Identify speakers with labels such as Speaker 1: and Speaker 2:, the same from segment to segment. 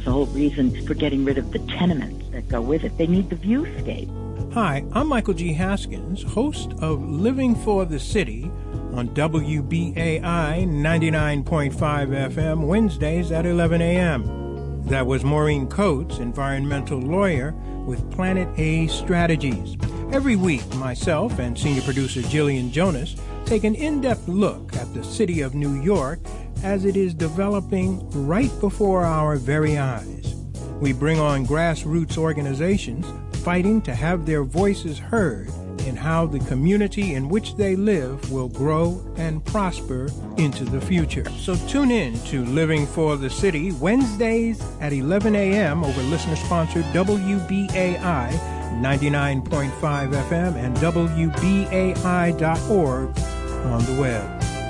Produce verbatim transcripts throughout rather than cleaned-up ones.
Speaker 1: the whole reason for getting rid of the tenements that go with it. They need the viewscape.
Speaker 2: Hi, I'm Michael G. Haskins, host of Living for the City on W B A I ninety-nine point five F M, Wednesdays at eleven a.m. That was Maureen Coates, environmental lawyer with Planet A Strategies. Every week, myself and senior producer Jillian Jonas take an in-depth look at the city of New York as it is developing right before our very eyes. We bring on grassroots organizations fighting to have their voices heard in how the community in which they live will grow and prosper into the future. So tune in to Living for the City, Wednesdays at eleven a.m. over listener-sponsored W B A I ninety-nine point five F M and W B A I dot org on the web.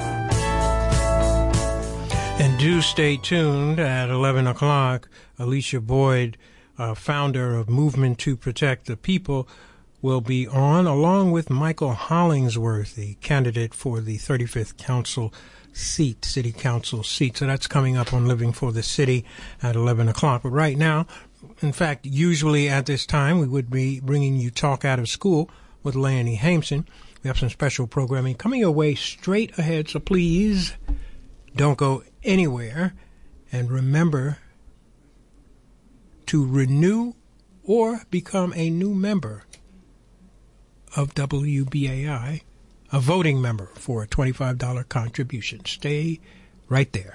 Speaker 2: And do stay tuned at eleven o'clock. Alicia Boyd, uh, founder of Movement to Protect the People, will be on, along with Michael Hollingsworth, the candidate for the thirty-fifth Council seat, City Council seat. So that's coming up on Living for the City at eleven o'clock. But right now, in fact, usually at this time, we would be bringing you Talk Out of School with Leonie Hameson. We have some special programming coming your way straight ahead, so please don't go anywhere. And remember to renew or become a new member of W B A I, a voting member for a twenty-five dollars contribution. Stay right there.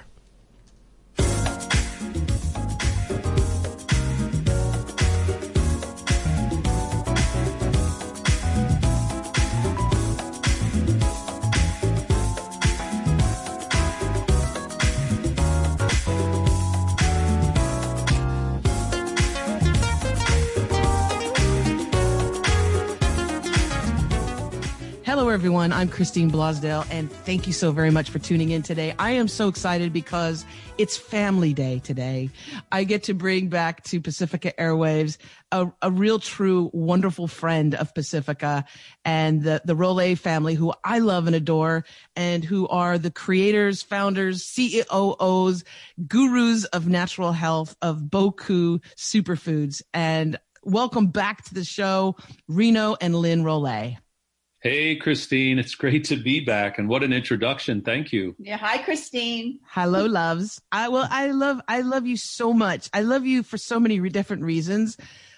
Speaker 3: Hello, everyone. I'm Christine Blosdale, and thank you so very much for tuning in today. I am so excited because it's Family Day today. I get to bring back to Pacifica Airwaves a, a real, true, wonderful friend of Pacifica and the, the Rollet family, who I love and adore, and who are the creators, founders, C E Os, gurus of natural health of Boku Superfoods. And welcome back to the show, Reno and Lynn Rollet.
Speaker 4: Hey, Christine. It's great to be back. And what an introduction. Thank you.
Speaker 5: Yeah. Hi, Christine.
Speaker 3: Hello, loves. I well, I love, I love you so much. I love you for so many re- different reasons.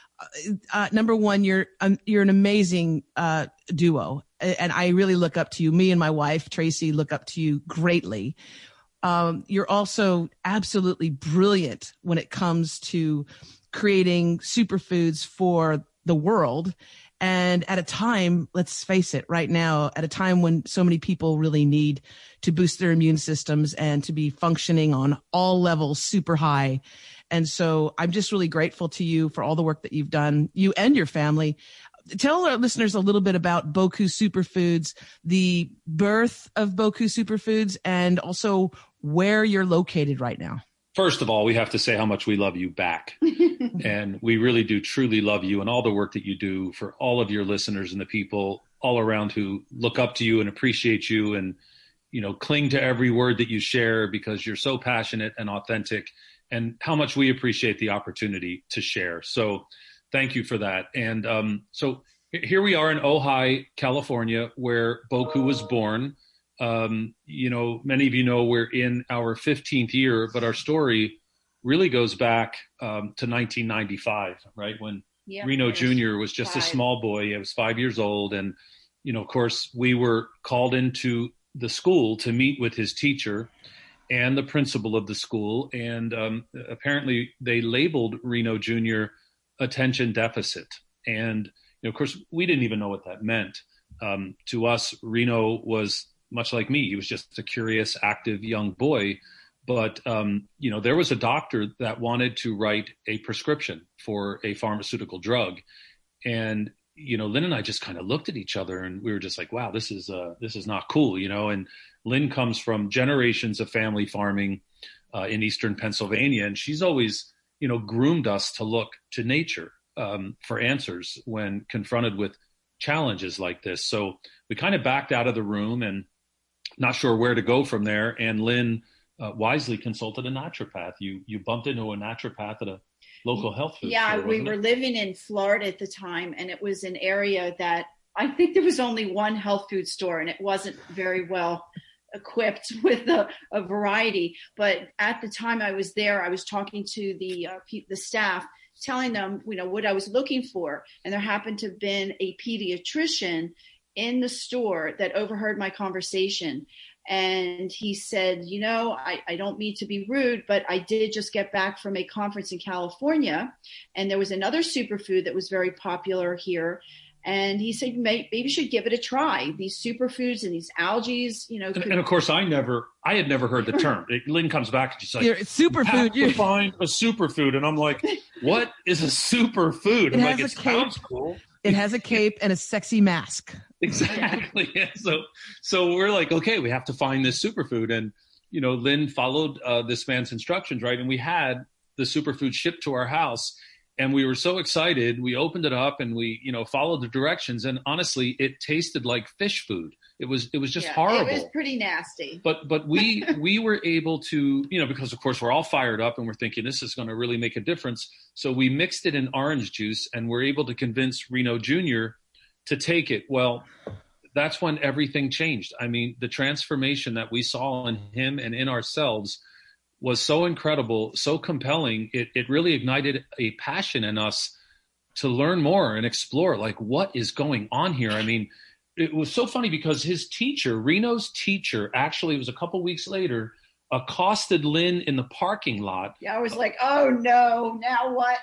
Speaker 3: Uh, number one, you're, um, you're an amazing, uh, duo. And I really look up to you. Me and my wife, Tracy, look up to you greatly. Um, you're also absolutely brilliant when it comes to creating superfoods for the world. And at a time, let's face it, right now, at a time when so many people really need to boost their immune systems and to be functioning on all levels super high. And so I'm just really grateful to you for all the work that you've done, you and your family. Tell our listeners a little bit about Boku Superfoods, the birth of Boku Superfoods, and also where you're located right now.
Speaker 4: First of all, we have to say how much we love you back. And we really do truly love you and all the work that you do for all of your listeners and the people all around who look up to you and appreciate you and, you know, cling to every word that you share because you're so passionate and authentic, and how much we appreciate the opportunity to share. So thank you for that. And um, so here we are in Ojai, California, where Boku was born. Um, you know, many of you know we're in our fifteenth year, but our story really goes back um, to nineteen ninety-five, right? When yep, Reno Junior was just five. a small boy. He was five years old. And, you know, of course, we were called into the school to meet with his teacher and the principal of the school. And um, apparently they labeled Reno Junior attention deficit. And, you know, of course, we didn't even know what that meant. Um, to us, Reno was much like me. He was just a curious, active young boy. But, um, you know, there was a doctor that wanted to write a prescription for a pharmaceutical drug. And, you know, Lynn and I just kind of looked at each other and we were just like, wow, this is uh, this is not cool, you know. And Lynn comes from generations of family farming uh, in eastern Pennsylvania. And she's always, you know, groomed us to look to nature um, for answers when confronted with challenges like this. So we kind of backed out of the room and not sure where to go from there. And Lynn uh, wisely consulted a naturopath. You you bumped into a naturopath at a local health food
Speaker 5: yeah,
Speaker 4: store,
Speaker 5: we
Speaker 4: wasn't
Speaker 5: were
Speaker 4: it?
Speaker 5: living in Florida at the time, and it was an area that I think there was only one health food store, and it wasn't very well equipped with a, a variety. But at the time I was there, I was talking to the uh, pe- the staff, telling them, you know, what I was looking for. And there happened to have been a pediatrician in the store that overheard my conversation. And he said, you know, I, I don't mean to be rude, but I did just get back from a conference in California. And there was another superfood that was very popular here. And he said, maybe you should give it a try. These superfoods and these algae, you know.
Speaker 4: And,
Speaker 5: could-
Speaker 4: and of course, I never, I had never heard the term. Lynn comes back and she's like,
Speaker 3: You're- superfood.
Speaker 4: You have to find a superfood. And I'm like, what is a superfood? I'm like,
Speaker 3: has
Speaker 4: it
Speaker 3: a cape.
Speaker 4: sounds cool.
Speaker 3: It has a cape and a sexy mask.
Speaker 4: Exactly. Yeah. So, so we're like, okay, we have to find this superfood. And, you know, Lynn followed uh, this man's instructions, right? And we had the superfood shipped to our house. And we were so excited. We opened it up and we, you know, followed the directions. And honestly, it tasted like fish food. It was, it was just
Speaker 5: yeah,
Speaker 4: horrible.
Speaker 5: It was pretty nasty.
Speaker 4: But, but we, we were able to, you know, because of course we're all fired up and we're thinking this is going to really make a difference. So we mixed it in orange juice and we're able to convince Reno Junior to take it. Well, that's when everything changed. I mean, the transformation that we saw in him and in ourselves was so incredible, so compelling. It it really ignited a passion in us to learn more and explore, like, what is going on here? I mean, it was so funny because his teacher, Reno's teacher, actually, it was a couple weeks later, accosted Lynn in the parking lot.
Speaker 5: Yeah, I was like, oh no, now what?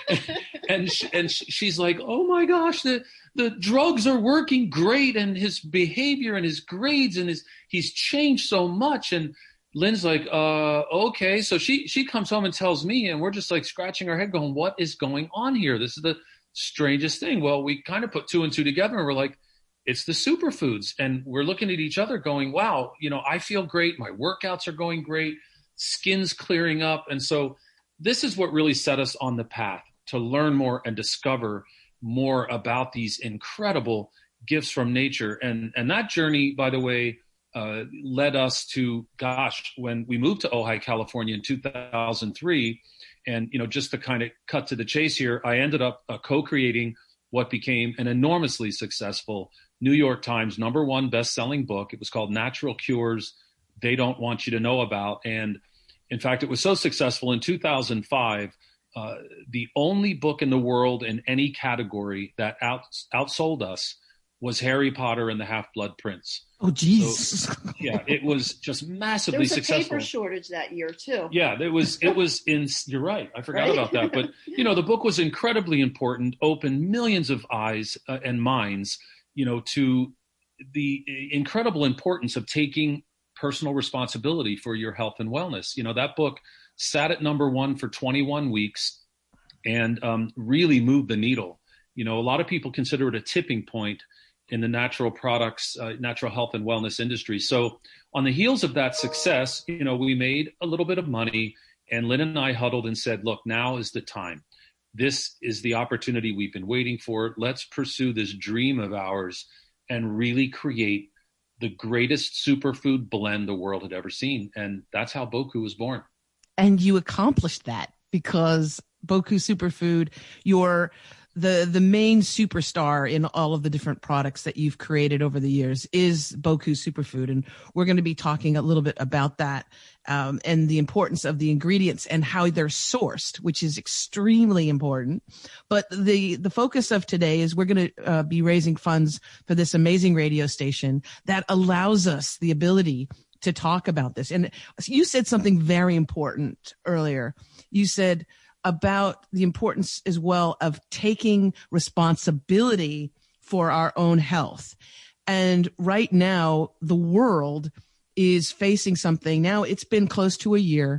Speaker 4: and she, and she's like, oh my gosh, the the drugs are working great, and his behavior and his grades and his he's changed so much. And Lynn's like, uh, okay. So she, she comes home and tells me, and we're just like scratching our head going, what is going on here? This is the strangest thing. Well, we kind of put two and two together and we're like, it's the superfoods. And we're looking at each other going, wow, you know, I feel great. My workouts are going great. Skin's clearing up. And so this is what really set us on the path to learn more and discover more about these incredible gifts from nature. And, and that journey, by the way, Uh, led us to, gosh, when we moved to Ojai, California in two thousand three, and, you know, just to kind of cut to the chase here, I ended up uh, co-creating what became an enormously successful New York Times number one best-selling book. It was called Natural Cures They Don't Want You to Know About. And in fact, it was so successful in two thousand five, uh, the only book in the world in any category that out, outsold us was Harry Potter and the Half-Blood Prince.
Speaker 3: Oh, geez.
Speaker 4: So, yeah, it was just massively
Speaker 5: there was a
Speaker 4: successful.
Speaker 5: paper shortage that year too.
Speaker 4: Yeah, there was. It was in. You're right. I forgot
Speaker 5: Right?
Speaker 4: about that. But you know, the book was incredibly important. Opened millions of eyes uh, and minds, you know, to the incredible importance of taking personal responsibility for your health and wellness. You know, that book sat at number one for twenty-one weeks, and um, really moved the needle. You know, a lot of people consider it a tipping point in the natural products, uh, natural health and wellness industry. So on the heels of that success, you know, we made a little bit of money, and Lynn and I huddled and said, look, now is the time. This is the opportunity we've been waiting for. Let's pursue this dream of ours and really create the greatest superfood blend the world had ever seen. And that's how Boku was born.
Speaker 3: And you accomplished that because Boku Superfood, your the the main superstar in all of the different products that you've created over the years is Boku Superfood. And we're going to be talking a little bit about that um, and the importance of the ingredients and how they're sourced, which is extremely important. But the, the focus of today is we're going to uh, be raising funds for this amazing radio station that allows us the ability to talk about this. And you said something very important earlier. You said about the importance as well of taking responsibility for our own health. And right now, the world is facing something. Now it's been close to a year,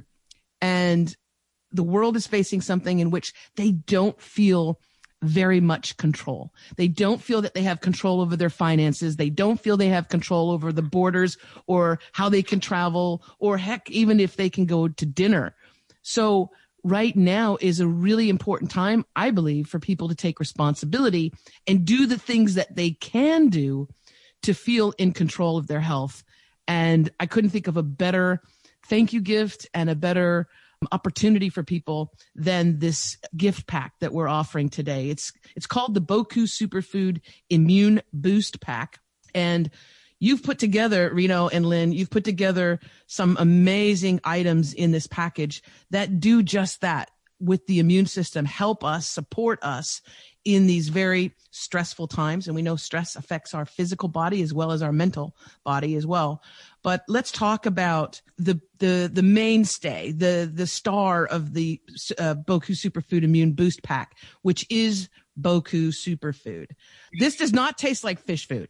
Speaker 3: and the world is facing something in which they don't feel very much control. They don't feel that they have control over their finances. They don't feel they have control over the borders or how they can travel, or heck, even if they can go to dinner. So right now is a really important time, I believe, for people to take responsibility and do the things that they can do to feel in control of their health. And I couldn't think of a better thank you gift and a better opportunity for people than this gift pack that we're offering today. It's it's called the Boku Superfood Immune Boost Pack. And you've put together, Reno and Lynn, you've put together some amazing items in this package that do just that with the immune system, help us, support us in these very stressful times. And we know stress affects our physical body as well as our mental body as well. But let's talk about the the the mainstay, the the star of the uh, Boku Superfood Immune Boost Pack, which is Boku Superfood. This does not taste like fish food.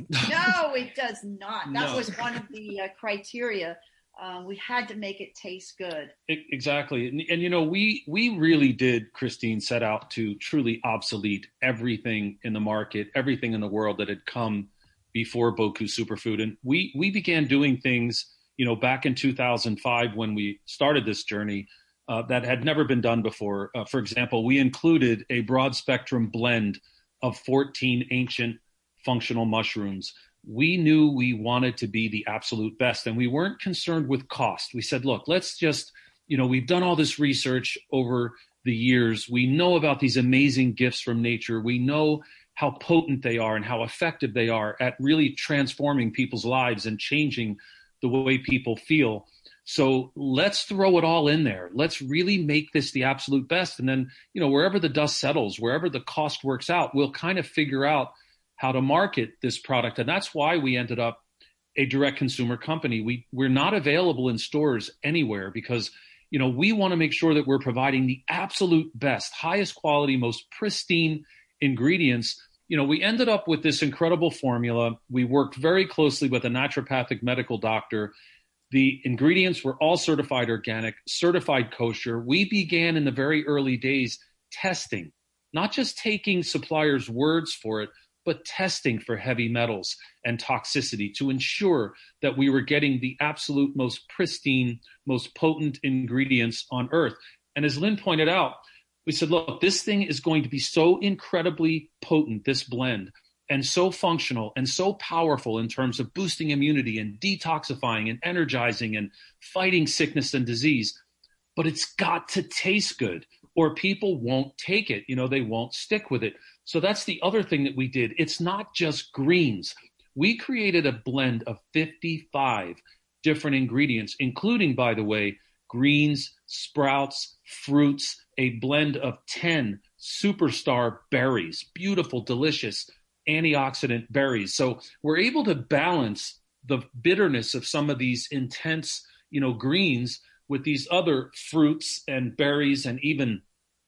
Speaker 5: No, it does not. That
Speaker 4: No.
Speaker 5: was one of the uh, criteria. Uh, we had to make it taste good.
Speaker 4: Exactly. And, and, you know, we we really did, Christine, set out to truly obsolete everything in the market, everything in the world that had come before Boku Superfood. And we, we began doing things, you know, back in two thousand five when we started this journey uh, that had never been done before. Uh, for example, we included a broad spectrum blend of fourteen ancient functional mushrooms. We knew we wanted to be the absolute best, and we weren't concerned with cost. We said, look, let's just, you know, we've done all this research over the years. We know about these amazing gifts from nature. We know how potent they are and how effective they are at really transforming people's lives and changing the way people feel. So let's throw it all in there. Let's really make this the absolute best. And then, you know, wherever the dust settles, wherever the cost works out, we'll kind of figure out how to market this product. And that's why we ended up a direct consumer company. We, we're not available in stores anywhere because, you know, we want to make sure that we're providing the absolute best, highest quality, most pristine ingredients. You know, we ended up with this incredible formula. We worked very closely with a naturopathic medical doctor. The ingredients were all certified organic, certified kosher. We began in the very early days testing, not just taking suppliers' words for it, but testing for heavy metals and toxicity to ensure that we were getting the absolute most pristine, most potent ingredients on earth. And as Lynn pointed out, we said, look, this thing is going to be so incredibly potent, this blend, and so functional and so powerful in terms of boosting immunity and detoxifying and energizing and fighting sickness and disease. But it's got to taste good or people won't take it. You know, they won't stick with it. So that's the other thing that we did. It's not just greens. We created a blend of fifty-five different ingredients, including, by the way, greens, sprouts, fruits, a blend of ten superstar berries, beautiful, delicious antioxidant berries. So we're able to balance the bitterness of some of these intense, you know, greens with these other fruits and berries and even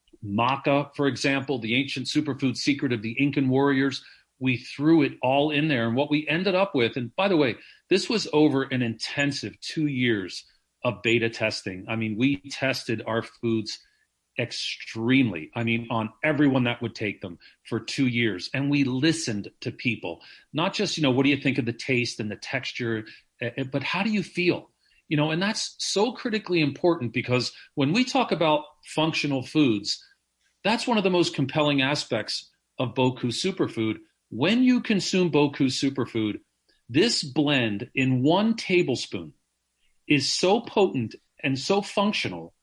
Speaker 4: maca, for example, the ancient superfood secret of the Incan warriors. We threw it all in there. And what we ended up with, and by the way, this was over an intensive two years of beta testing. I mean, we tested our foods extremely, I mean, on everyone that would take them for two years. And we listened to people, not just, you know, what do you think of the taste and the texture, but how do you feel? You know, and that's so critically important because when we talk about functional foods, that's one of the most compelling aspects of Boku Superfood. When you consume Boku Superfood, this blend in one tablespoon is so potent and so functional,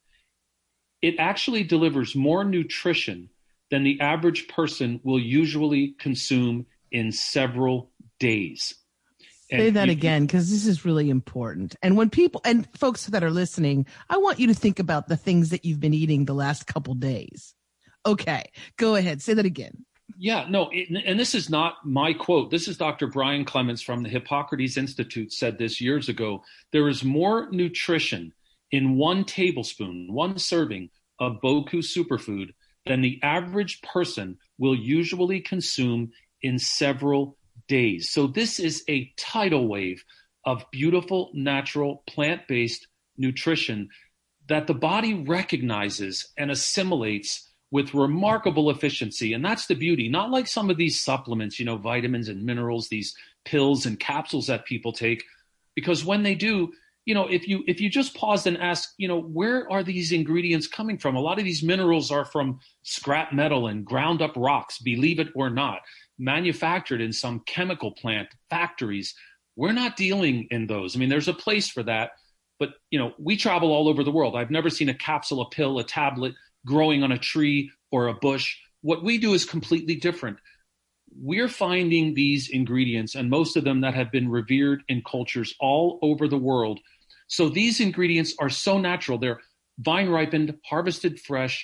Speaker 4: it actually delivers more nutrition than the average person will usually consume in several days.
Speaker 3: Say
Speaker 4: And
Speaker 3: that
Speaker 4: you-
Speaker 3: again, because this is really important. And when people and folks that are listening, I want you to think about the things that you've been eating the last couple days. Okay, go ahead. Say that again.
Speaker 4: Yeah, no, it, and this is not my quote. This is Doctor Brian Clements from the Hippocrates Institute said this years ago. There is more nutrition in one tablespoon, one serving of Boku Superfood than the average person will usually consume in several days. So this is a tidal wave of beautiful, natural, plant-based nutrition that the body recognizes and assimilates with remarkable efficiency. And that's the beauty, not like some of these supplements, you know, vitamins and minerals, these pills and capsules that people take, because when they do, you know, if you if you just pause and ask, you know, where are these ingredients coming from? A lot of these minerals are from scrap metal and ground up rocks, believe it or not, manufactured in some chemical plant factories. We're not dealing in those. I mean, there's a place for that, But, you know, we travel all over the world. I've never seen a capsule, a pill, a tablet growing on a tree or a bush. What we do is completely different. We're finding these ingredients, and most of them that have been revered in cultures all over the world. So these ingredients are so natural. They're vine ripened, harvested fresh,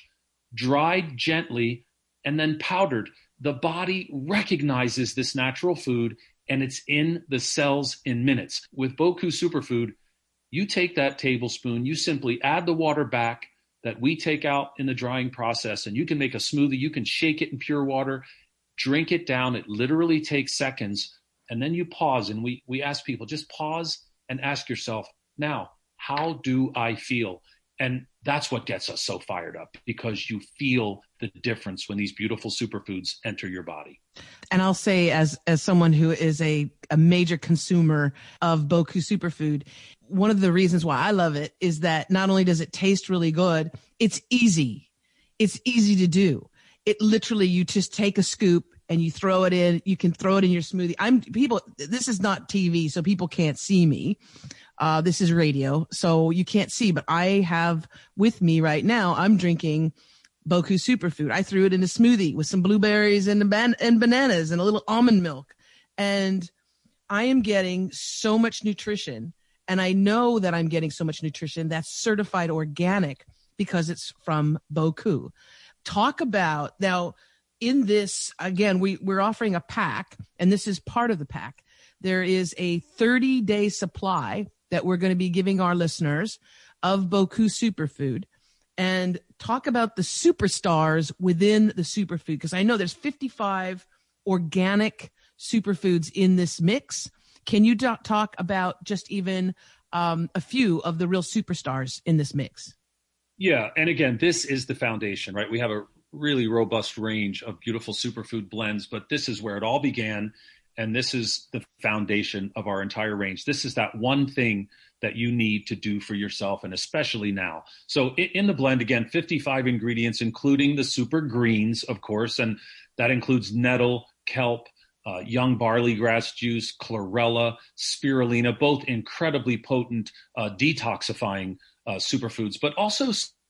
Speaker 4: dried gently, and then powdered. The body recognizes this natural food, and it's in the cells in minutes. With Boku Superfood, you take that tablespoon, you simply add the water back that we take out in the drying process, and you can make a smoothie. You can shake it in pure water, drink it down. It literally takes seconds. And then you pause, and we, we ask people, just pause and ask yourself, now, how do I feel? And that's what gets us so fired up, because you feel the difference when these beautiful superfoods enter your body.
Speaker 3: And I'll say, as as someone who is a, a major consumer of Boku Superfood, one of the reasons why I love it is that not only does it taste really good, it's easy. It's easy to do. It literally, you just take a scoop and you throw it in. You can throw it in your smoothie. I'm people. This is not T V, so people can't see me. Uh, this is radio, so you can't see, but I have with me right now, I'm drinking Boku Superfood. I threw it in a smoothie with some blueberries and, ban- and bananas and a little almond milk. And I am getting so much nutrition. And I know that I'm getting so much nutrition that's certified organic because it's from Boku. Talk about, now in this, again, we, we're offering a pack, and this is part of the pack. There is a thirty day supply that we're going to be giving our listeners of Boku Superfood, and talk about the superstars within the superfood, because I know there's fifty-five organic superfoods in this mix. Can you do- talk about just even um, a few of the real superstars in this mix?
Speaker 4: Yeah. And again, this is the foundation, right? We have a really robust range of beautiful superfood blends, but this is where it all began. And this is the foundation of our entire range. This is that one thing that you need to do for yourself, and especially now. So in the blend, again, fifty-five ingredients, including the super greens, of course, and that includes nettle, kelp, uh, young barley grass juice, chlorella, spirulina, both incredibly potent uh, detoxifying uh, superfoods, but also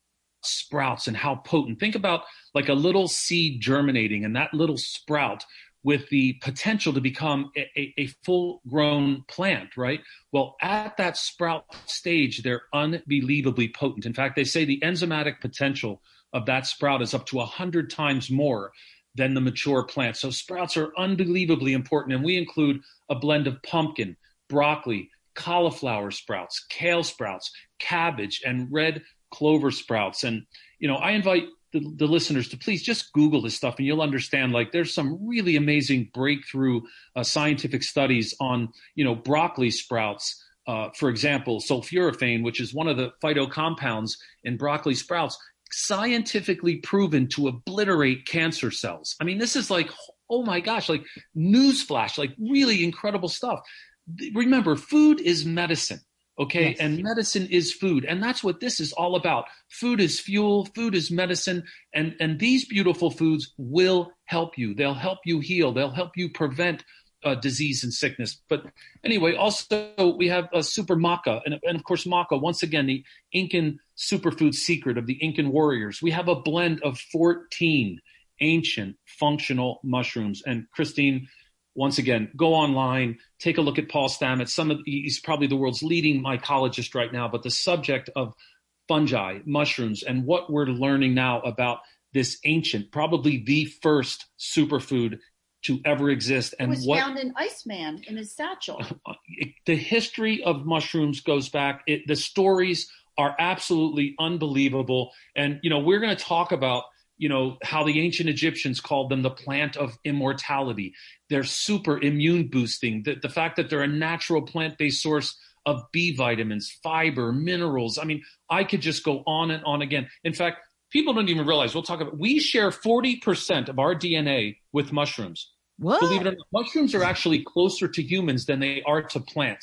Speaker 4: sprouts and how potent. Think about like a little seed germinating, and that little sprout with the potential to become a, a, a full-grown plant, right? Well, at that sprout stage, they're unbelievably potent. In fact, they say the enzymatic potential of that sprout is up to one hundred times more than the mature plant. So sprouts are unbelievably important, and we include a blend of pumpkin, broccoli, cauliflower sprouts, kale sprouts, cabbage, and red clover sprouts. And, you know, I invite The, the listeners to please just Google this stuff, and you'll understand, like, there's some really amazing breakthrough uh, scientific studies on, you know, broccoli sprouts, uh, for example, sulforaphane, which is one of the phytocompounds in broccoli sprouts, scientifically proven to obliterate cancer cells. I mean, this is like, oh my gosh, like newsflash, like really incredible stuff. Remember, food is medicine. Okay. Yes. And medicine is food. And that's what this is all about. Food is fuel. Food is medicine. And, and these beautiful foods will help you. They'll help you heal. They'll help you prevent uh, disease and sickness. But anyway, also we have a super maca. And, and of course, maca, once again, the Incan superfood secret of the Incan warriors. We have a blend of fourteen ancient functional mushrooms. And Christine, once again, go online, take a look at Paul Stamets. Some of he's probably the world's leading mycologist right now, but the subject of fungi, mushrooms, and what we're learning now about this ancient, probably the first superfood to ever exist. And
Speaker 5: it was
Speaker 4: what,
Speaker 5: found in Iceman in his satchel.
Speaker 4: The history of mushrooms goes back. It, the stories are absolutely unbelievable. And, you know, we're going to talk about, you know, how the ancient Egyptians called them the plant of immortality. They're super immune boosting. The, the fact that they're a natural plant-based source of B vitamins, fiber, minerals. I mean, I could just go on and on again. In fact, people don't even realize, we'll talk about, we share forty percent of our D N A with mushrooms.
Speaker 3: What?
Speaker 4: Believe it or not, mushrooms are actually closer to humans than they are to plants.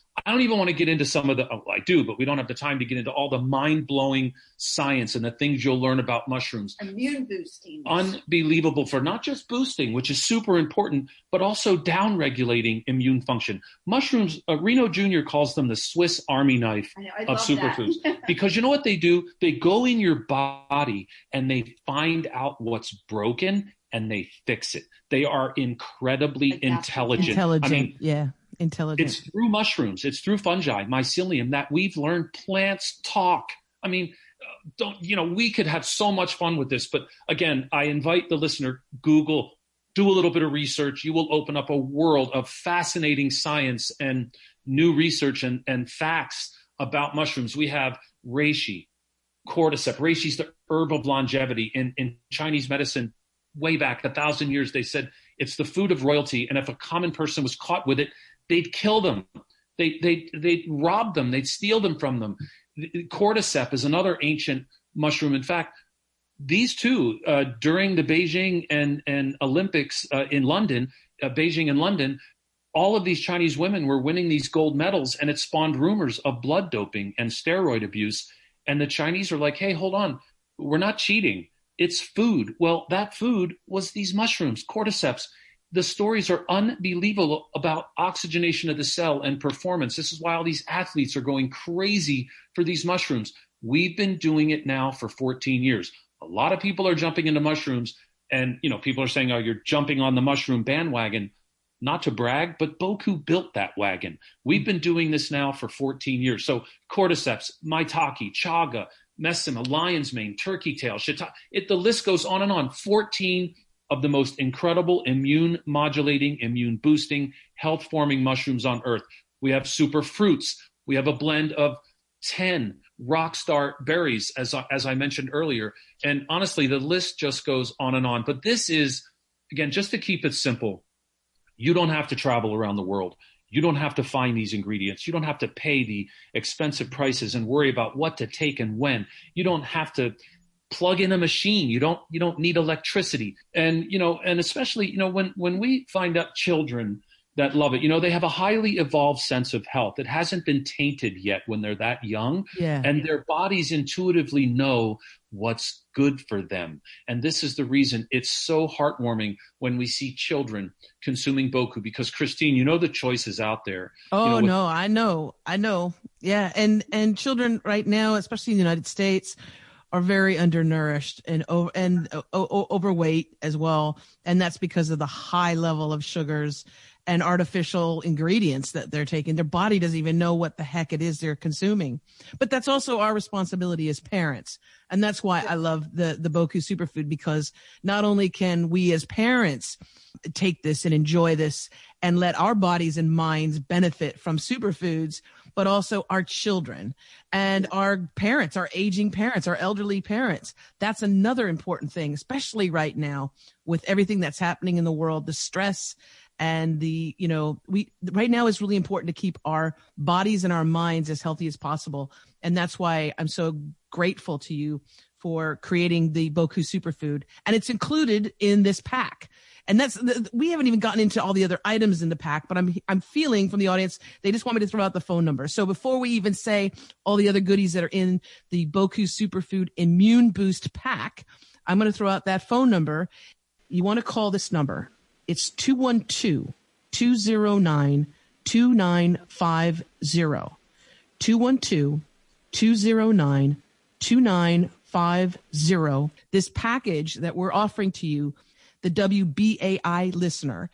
Speaker 4: I don't even want to get into some of the, oh, I do, but we don't have the time to get into all the mind-blowing science and the things you'll learn about mushrooms.
Speaker 5: Immune boosting.
Speaker 4: Unbelievable for not just boosting, which is super important, but also down-regulating immune function. Mushrooms, uh, Reno Junior calls them the Swiss Army knife
Speaker 5: I know, I
Speaker 4: of
Speaker 5: love
Speaker 4: superfoods. Because you know what they do? They go in your body and they find out what's broken and they fix it. They are incredibly
Speaker 5: Like that.
Speaker 4: intelligent.
Speaker 3: Intelligent.
Speaker 4: I mean,
Speaker 3: yeah. Intelligent.
Speaker 4: it's through mushrooms, it's through fungi, mycelium, that we've learned plants talk. I mean, don't, you know, we could have so much fun with this, but again, I invite the listener, Google, do a little bit of research. You will open up a world of fascinating science and new research and, and facts about mushrooms. We have reishi, cordyceps. Reishi is the herb of longevity. In, in Chinese medicine, way back a thousand years, they said it's the food of royalty. And if a common person was caught with it, they'd kill them. They, they, they'd rob them. They'd steal them from them. Cordyceps is another ancient mushroom. In fact, these two, uh, during the Beijing and, and Olympics uh, in London, uh, Beijing and London, all of these Chinese women were winning these gold medals, and it spawned rumors of blood doping and steroid abuse. And the Chinese are like, hey, hold on, we're not cheating. It's food. Well, that food was these mushrooms, cordyceps. The stories are unbelievable about oxygenation of the cell and performance. This is why all these athletes are going crazy for these mushrooms. We've been doing it now for fourteen years. A lot of people are jumping into mushrooms, and you know, people are saying, oh, you're jumping on the mushroom bandwagon. Not to brag, but Boku built that wagon. We've been doing this now for fourteen years. So cordyceps, maitake, chaga, mesima, lion's mane, turkey tail, shiitake, it, the list goes on and on. fourteen of the most incredible immune modulating, immune boosting, health forming mushrooms on earth. We have super fruits. We have a blend of ten rock star berries, as, as I mentioned earlier. And honestly, the list just goes on and on. But this is, again, just to keep it simple, you don't have to travel around the world. You don't have to find these ingredients. You don't have to pay the expensive prices and worry about what to take and when. You don't have to plug in a machine. You don't, you don't need electricity. And, you know, and especially, you know, when, when we find out children that love it, you know, they have a highly evolved sense of health. It hasn't been tainted yet when they're that young.
Speaker 3: Yeah.
Speaker 4: And their bodies intuitively know what's good for them. And this is the reason it's so heartwarming when we see children consuming Boku, because Christine, you know, the choices out there.
Speaker 3: Oh,
Speaker 4: you know, with-
Speaker 3: no, I know. I know. Yeah. And, and children right now, especially in the United States, are very undernourished and over, and uh, o- overweight as well. And that's because of the high level of sugars and artificial ingredients that they're taking. Their body doesn't even know what the heck it is they're consuming. But that's also our responsibility as parents. And that's why I love the, the Boku Superfood, because not only can we as parents take this and enjoy this and let our bodies and minds benefit from superfoods, but also our children and our parents, our aging parents, our elderly parents. That's another important thing, especially right now with everything that's happening in the world, the stress and the, you know, we right now is really important to keep our bodies and our minds as healthy as possible. And that's why I'm so grateful to you for creating the Boku Superfood. And it's included in this pack. And that's, we haven't even gotten into all the other items in the pack, but I'm, I'm feeling from the audience, they just want me to throw out the phone number. So before we even say all the other goodies that are in the Boku Superfood Immune Boost pack, I'm going to throw out that phone number. You want to call this number. It's two one two, two zero nine, two nine five zero. two one two, two zero nine, two nine five zero. This package that we're offering to you, the W B A I listener,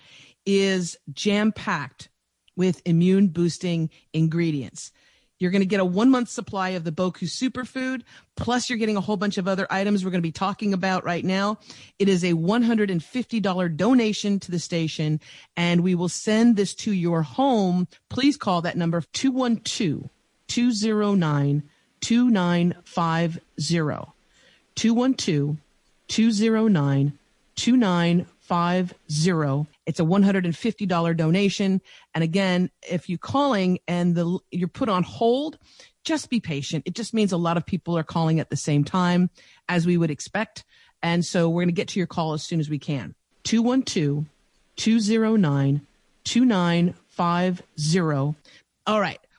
Speaker 3: is jam-packed with immune boosting ingredients. You're going to get a one month supply of the Boku Superfood, plus you're getting a whole bunch of other items we're going to be talking about right now. It is a one hundred fifty dollars donation to the station, and we will send this to your home. Please call that number, two one two, two zero nine, two nine five zero. two one two, two zero nine, two nine five zero. It's a one hundred fifty dollars donation. And again, if you're calling and the you're put on hold, just be patient. It just means a lot of people are calling at the same time as we would expect. And so we're going to get to your call as soon as we can. two one two, two zero nine, two nine five zero. All right.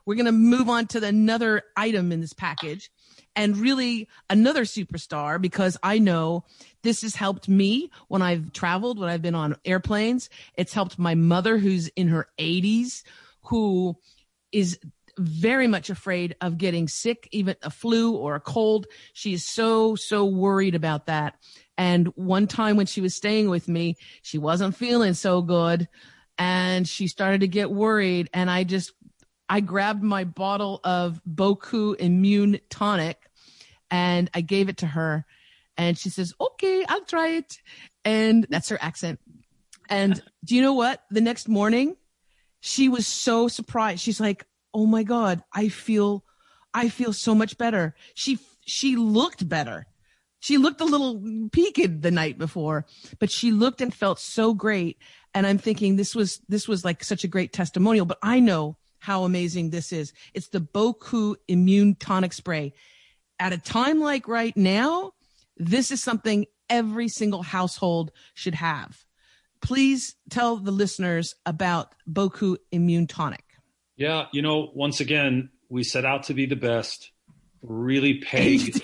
Speaker 3: we're going to move on to the, another item in this package, and really another superstar, because I know this has helped me when I've traveled, when I've been on airplanes. It's helped my mother, who's in her eighties, who is very much afraid of getting sick, even a flu or a cold. She is so, so worried about that. And one time when she was staying with me, she wasn't feeling so good and she started to get worried. And I just, I grabbed my bottle of Boku Immune Tonic and I gave it to her. And she says, okay, I'll try it. And that's her accent. And do you know what? The next morning, she was so surprised. She's like, oh my God, I feel, I feel so much better. She, she looked better. She looked a little peaked the night before, but she looked and felt so great. And I'm thinking this was, this was like such a great testimonial, but I know how amazing this is. It's the Boku Immune Tonic Spray. At a time like right now, this is something every single household should have. Please tell the listeners about Boku Immune Tonic.
Speaker 4: Yeah, you know, once again, we set out to be the best, really paid,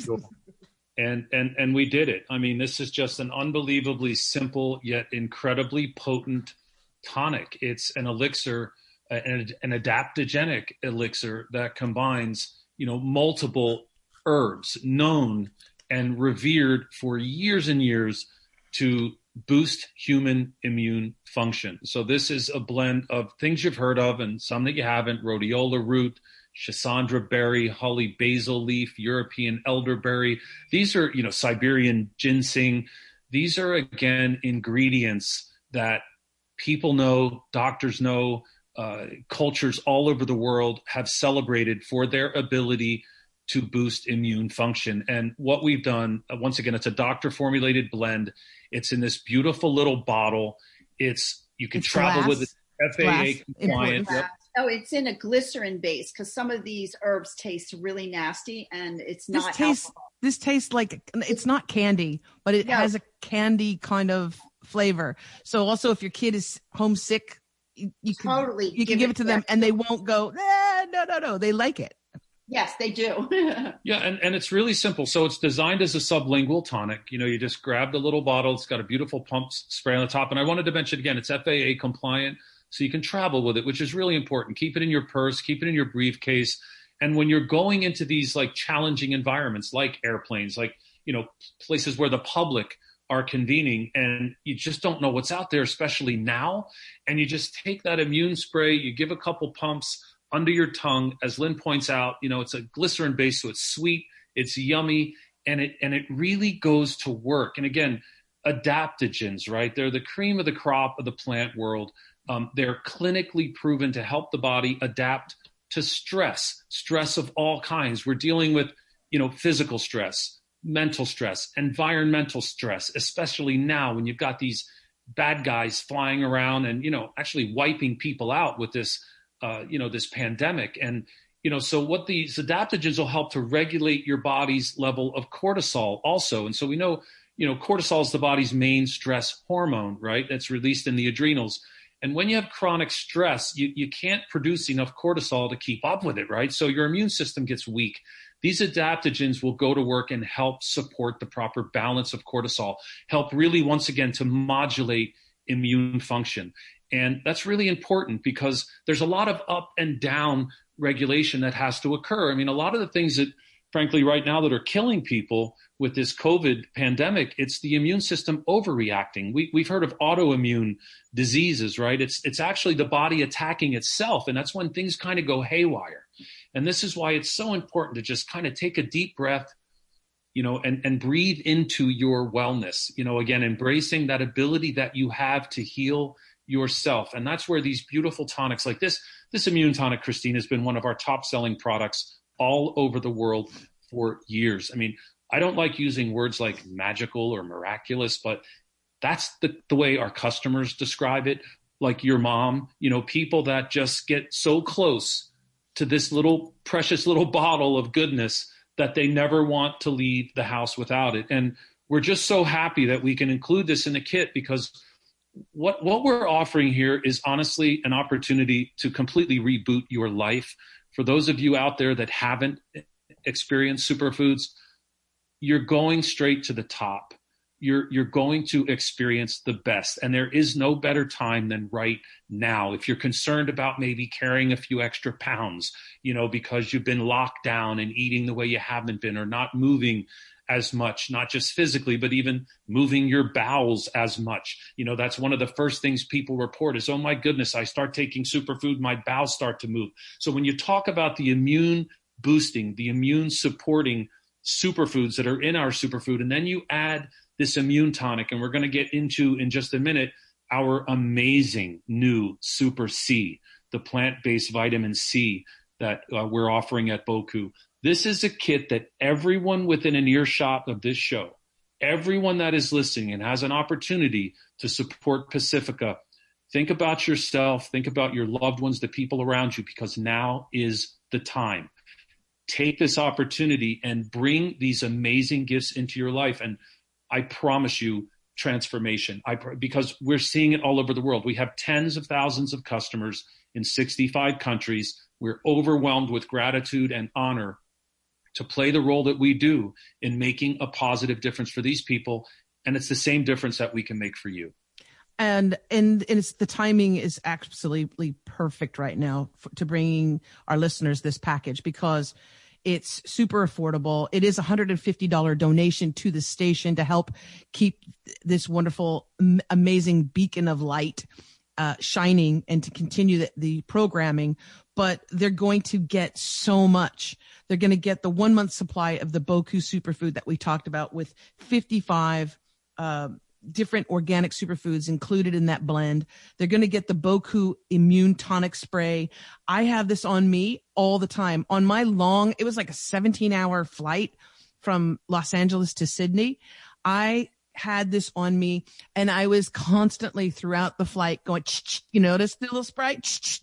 Speaker 4: and and and we did it. I mean, this is just an unbelievably simple yet incredibly potent tonic. It's an elixir, an, an adaptogenic elixir that combines, you know, multiple herbs known and revered for years and years to boost human immune function. So this is a blend of things you've heard of and some that you haven't: rhodiola root, Schisandra berry, holly basil leaf, European elderberry. These are, you know, Siberian ginseng. These are, again, ingredients that people know, doctors know, uh, cultures all over the world have celebrated for their ability to boost immune function. And what we've done, once again, it's a doctor-formulated blend. It's in this beautiful little bottle. It's you can
Speaker 3: it's
Speaker 4: travel
Speaker 3: glass.
Speaker 4: with it, F A A compliant. Yep.
Speaker 5: Oh, it's in a glycerin base because some of these herbs taste really nasty, and it's not
Speaker 3: this tastes,
Speaker 5: alcohol.
Speaker 3: This tastes like, it's not candy, but it
Speaker 5: No.
Speaker 3: has a candy kind of flavor. So also, if your kid is homesick, you, you can
Speaker 5: Totally
Speaker 3: you can
Speaker 5: give
Speaker 3: give
Speaker 5: it
Speaker 3: it to
Speaker 5: to
Speaker 3: them,
Speaker 5: them.
Speaker 3: and they won't go, eh, no, no, no. They like it.
Speaker 5: Yes, they do.
Speaker 4: Yeah, and, and it's really simple. So it's designed as a sublingual tonic. You know, you just grab the little bottle. It's got a beautiful pump spray on the top. And I wanted to mention again, it's F A A compliant, so you can travel with it, which is really important. Keep it in your purse, keep it in your briefcase. And when you're going into these like challenging environments, like airplanes, like, you know, places where the public are convening and you just don't know what's out there, especially now. And you just take that immune spray, you give a couple pumps under your tongue. As Lynn points out, you know, it's a glycerin base, so it's sweet, it's yummy, and it and it really goes to work. And again, adaptogens, right? They're the cream of the crop of the plant world. Um, they're clinically proven to help the body adapt to stress, stress of all kinds. We're dealing with, you know, physical stress, mental stress, environmental stress, especially now when you've got these bad guys flying around and, you know, actually wiping people out with this Uh, you know, this pandemic. And, you know, so what these adaptogens will help to regulate your body's level of cortisol also. And so we know, you know, cortisol is the body's main stress hormone, right? That's released in the adrenals. And when you have chronic stress, you, you can't produce enough cortisol to keep up with it, right? So your immune system gets weak. These adaptogens will go to work and help support the proper balance of cortisol, help really, once again, to modulate immune function. And that's really important because there's a lot of up and down regulation that has to occur. I mean, a lot of the things that, frankly, right now that are killing people with this COVID pandemic, it's the immune system overreacting. We, we've heard of autoimmune diseases, right? It's, it's actually the body attacking itself. And that's when things kind of go haywire. And this is why it's so important to just kind of take a deep breath, you know, and, and breathe into your wellness, you know, again, embracing that ability that you have to heal yourself. And that's where these beautiful tonics like this, this immune tonic, Christine, has been one of our top selling products all over the world for years. I mean, I don't like using words like magical or miraculous, but that's the, the way our customers describe it. Like your mom, you know, people that just get so close to this little precious little bottle of goodness that they never want to leave the house without it. And we're just so happy that we can include this in the kit because what what we're offering here is honestly an opportunity to completely reboot your life. For those of you out there that haven't experienced superfoods, you're going straight to the top. You're you're going to experience the best. And there is no better time than right now. If you're concerned about maybe carrying a few extra pounds, you know, because you've been locked down and eating the way you haven't been, or not moving as much, not just physically, but even moving your bowels as much. You know, that's one of the first things people report is, oh my goodness, I start taking superfood, my bowels start to move. So when you talk about the immune boosting, the immune supporting superfoods that are in our superfood, and then you add this immune tonic, and we're going to get into in just a minute, our amazing new Super C, the plant-based vitamin C that uh, we're offering at Boku. This is a kit that everyone within an earshot of this show, everyone that is listening and has an opportunity to support Pacifica, think about yourself, think about your loved ones, the people around you, because now is the time. Take this opportunity and bring these amazing gifts into your life. And I promise you transformation, I, because we're seeing it all over the world. We have tens of thousands of customers in sixty-five countries. We're overwhelmed with gratitude and honor to play the role that we do in making a positive difference for these people. And it's the same difference that we can make for you.
Speaker 3: And, and, and it's, the timing is absolutely perfect right now for, to bringing our listeners this package, because it's super affordable. It is a one hundred fifty dollars donation to the station to help keep this wonderful, amazing beacon of light uh, shining and to continue the, the programming. But they're going to get so much. They're going to get the one month supply of the Boku superfood that we talked about, with fifty-five uh, different organic superfoods included in that blend. They're going to get the Boku Immune Tonic Spray. I have this on me all the time. On my long, it was like a seventeen hour flight from Los Angeles to Sydney. I had this on me, and I was constantly throughout the flight going, you notice the little spray,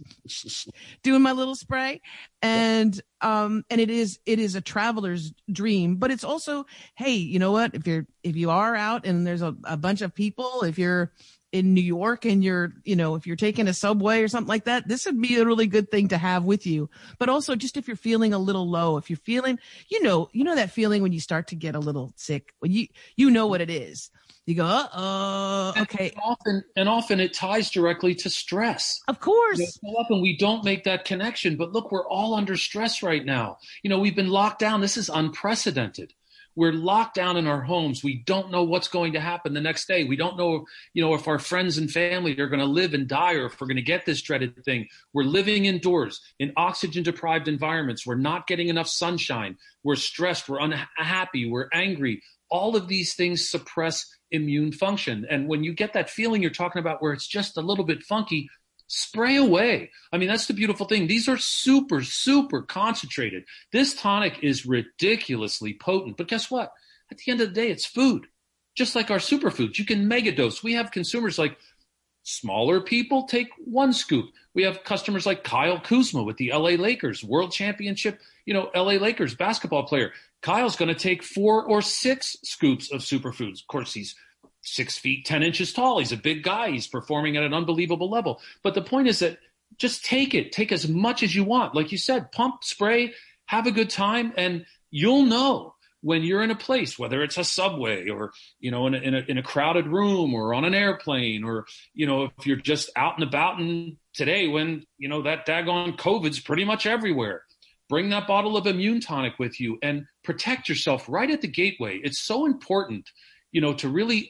Speaker 3: doing my little spray. And, um, and it is, it is a traveler's dream, but it's also, hey, you know what? If you're, if you are out and there's a, a bunch of people, if you're in New York and you're, you know, if you're taking a subway or something like that, this would be a really good thing to have with you. But also, just if you're feeling a little low, if you're feeling, you know, you know, that feeling when you start to get a little sick, when you, you know what it is. You go, uh-oh, okay.
Speaker 4: And often, and often it ties directly to stress.
Speaker 3: Of course.
Speaker 4: You know, so often we don't make that connection, but look, we're all under stress right now. You know, we've been locked down. This is unprecedented. We're locked down in our homes. We don't know what's going to happen the next day. We don't know, you know, if our friends and family are going to live and die, or if we're going to get this dreaded thing. We're living indoors in oxygen-deprived environments. We're not getting enough sunshine. We're stressed. We're unhappy. We're angry. All of these things suppress immune function. And when you get that feeling you're talking about where it's just a little bit funky, spray away. I mean, that's the beautiful thing. These are super, super concentrated. This tonic is ridiculously potent. But guess what? At the end of the day, it's food. Just like our superfoods. You can mega dose. We have consumers like smaller people take one scoop. We have customers like Kyle Kuzma with the L A Lakers, world championship, you know, L A Lakers basketball player. Kyle's going to take four or six scoops of superfoods. Of course, he's six feet, ten inches tall. He's a big guy. He's performing at an unbelievable level. But the point is that just take it. Take as much as you want. Like you said, pump, spray, have a good time, and you'll know when you're in a place, whether it's a subway or, you know, in a, in a, in a crowded room or on an airplane, or, you know, if you're just out and about. And today when, you know, that daggone COVID's pretty much everywhere. Bring that bottle of immune tonic with you and protect yourself right at the gateway. It's so important, you know, to really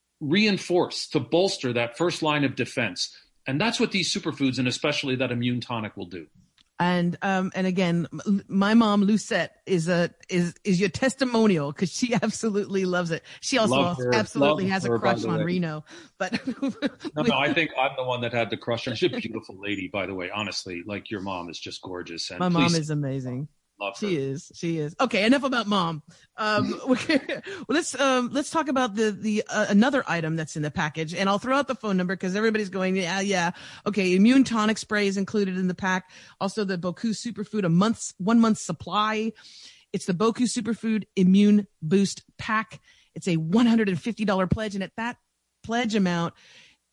Speaker 4: reinforce, to bolster that first line of defense. And that's what these superfoods, and especially that immune tonic, will do.
Speaker 3: And, um, and again, my mom, Lucette, is a, is, is your testimonial, because she absolutely loves it. She also her, absolutely has her, a crush on Reno, but
Speaker 4: no, no, I think I'm the one that had the crush on. She's a beautiful lady, by the way. Honestly, like, your mom is just gorgeous. And
Speaker 3: my mom is amazing.
Speaker 4: Love her.
Speaker 3: She is. She is. Okay. Enough about mom. Um, well, let's, um, let's talk about the, the, uh, another item that's in the package, and I'll throw out the phone number because everybody's going, yeah, yeah. Okay. Immune tonic spray is included in the pack. Also the Boku Superfood, a month's, one month supply. It's the Boku Superfood Immune Boost Pack. It's a one hundred fifty dollars pledge. And at that pledge amount,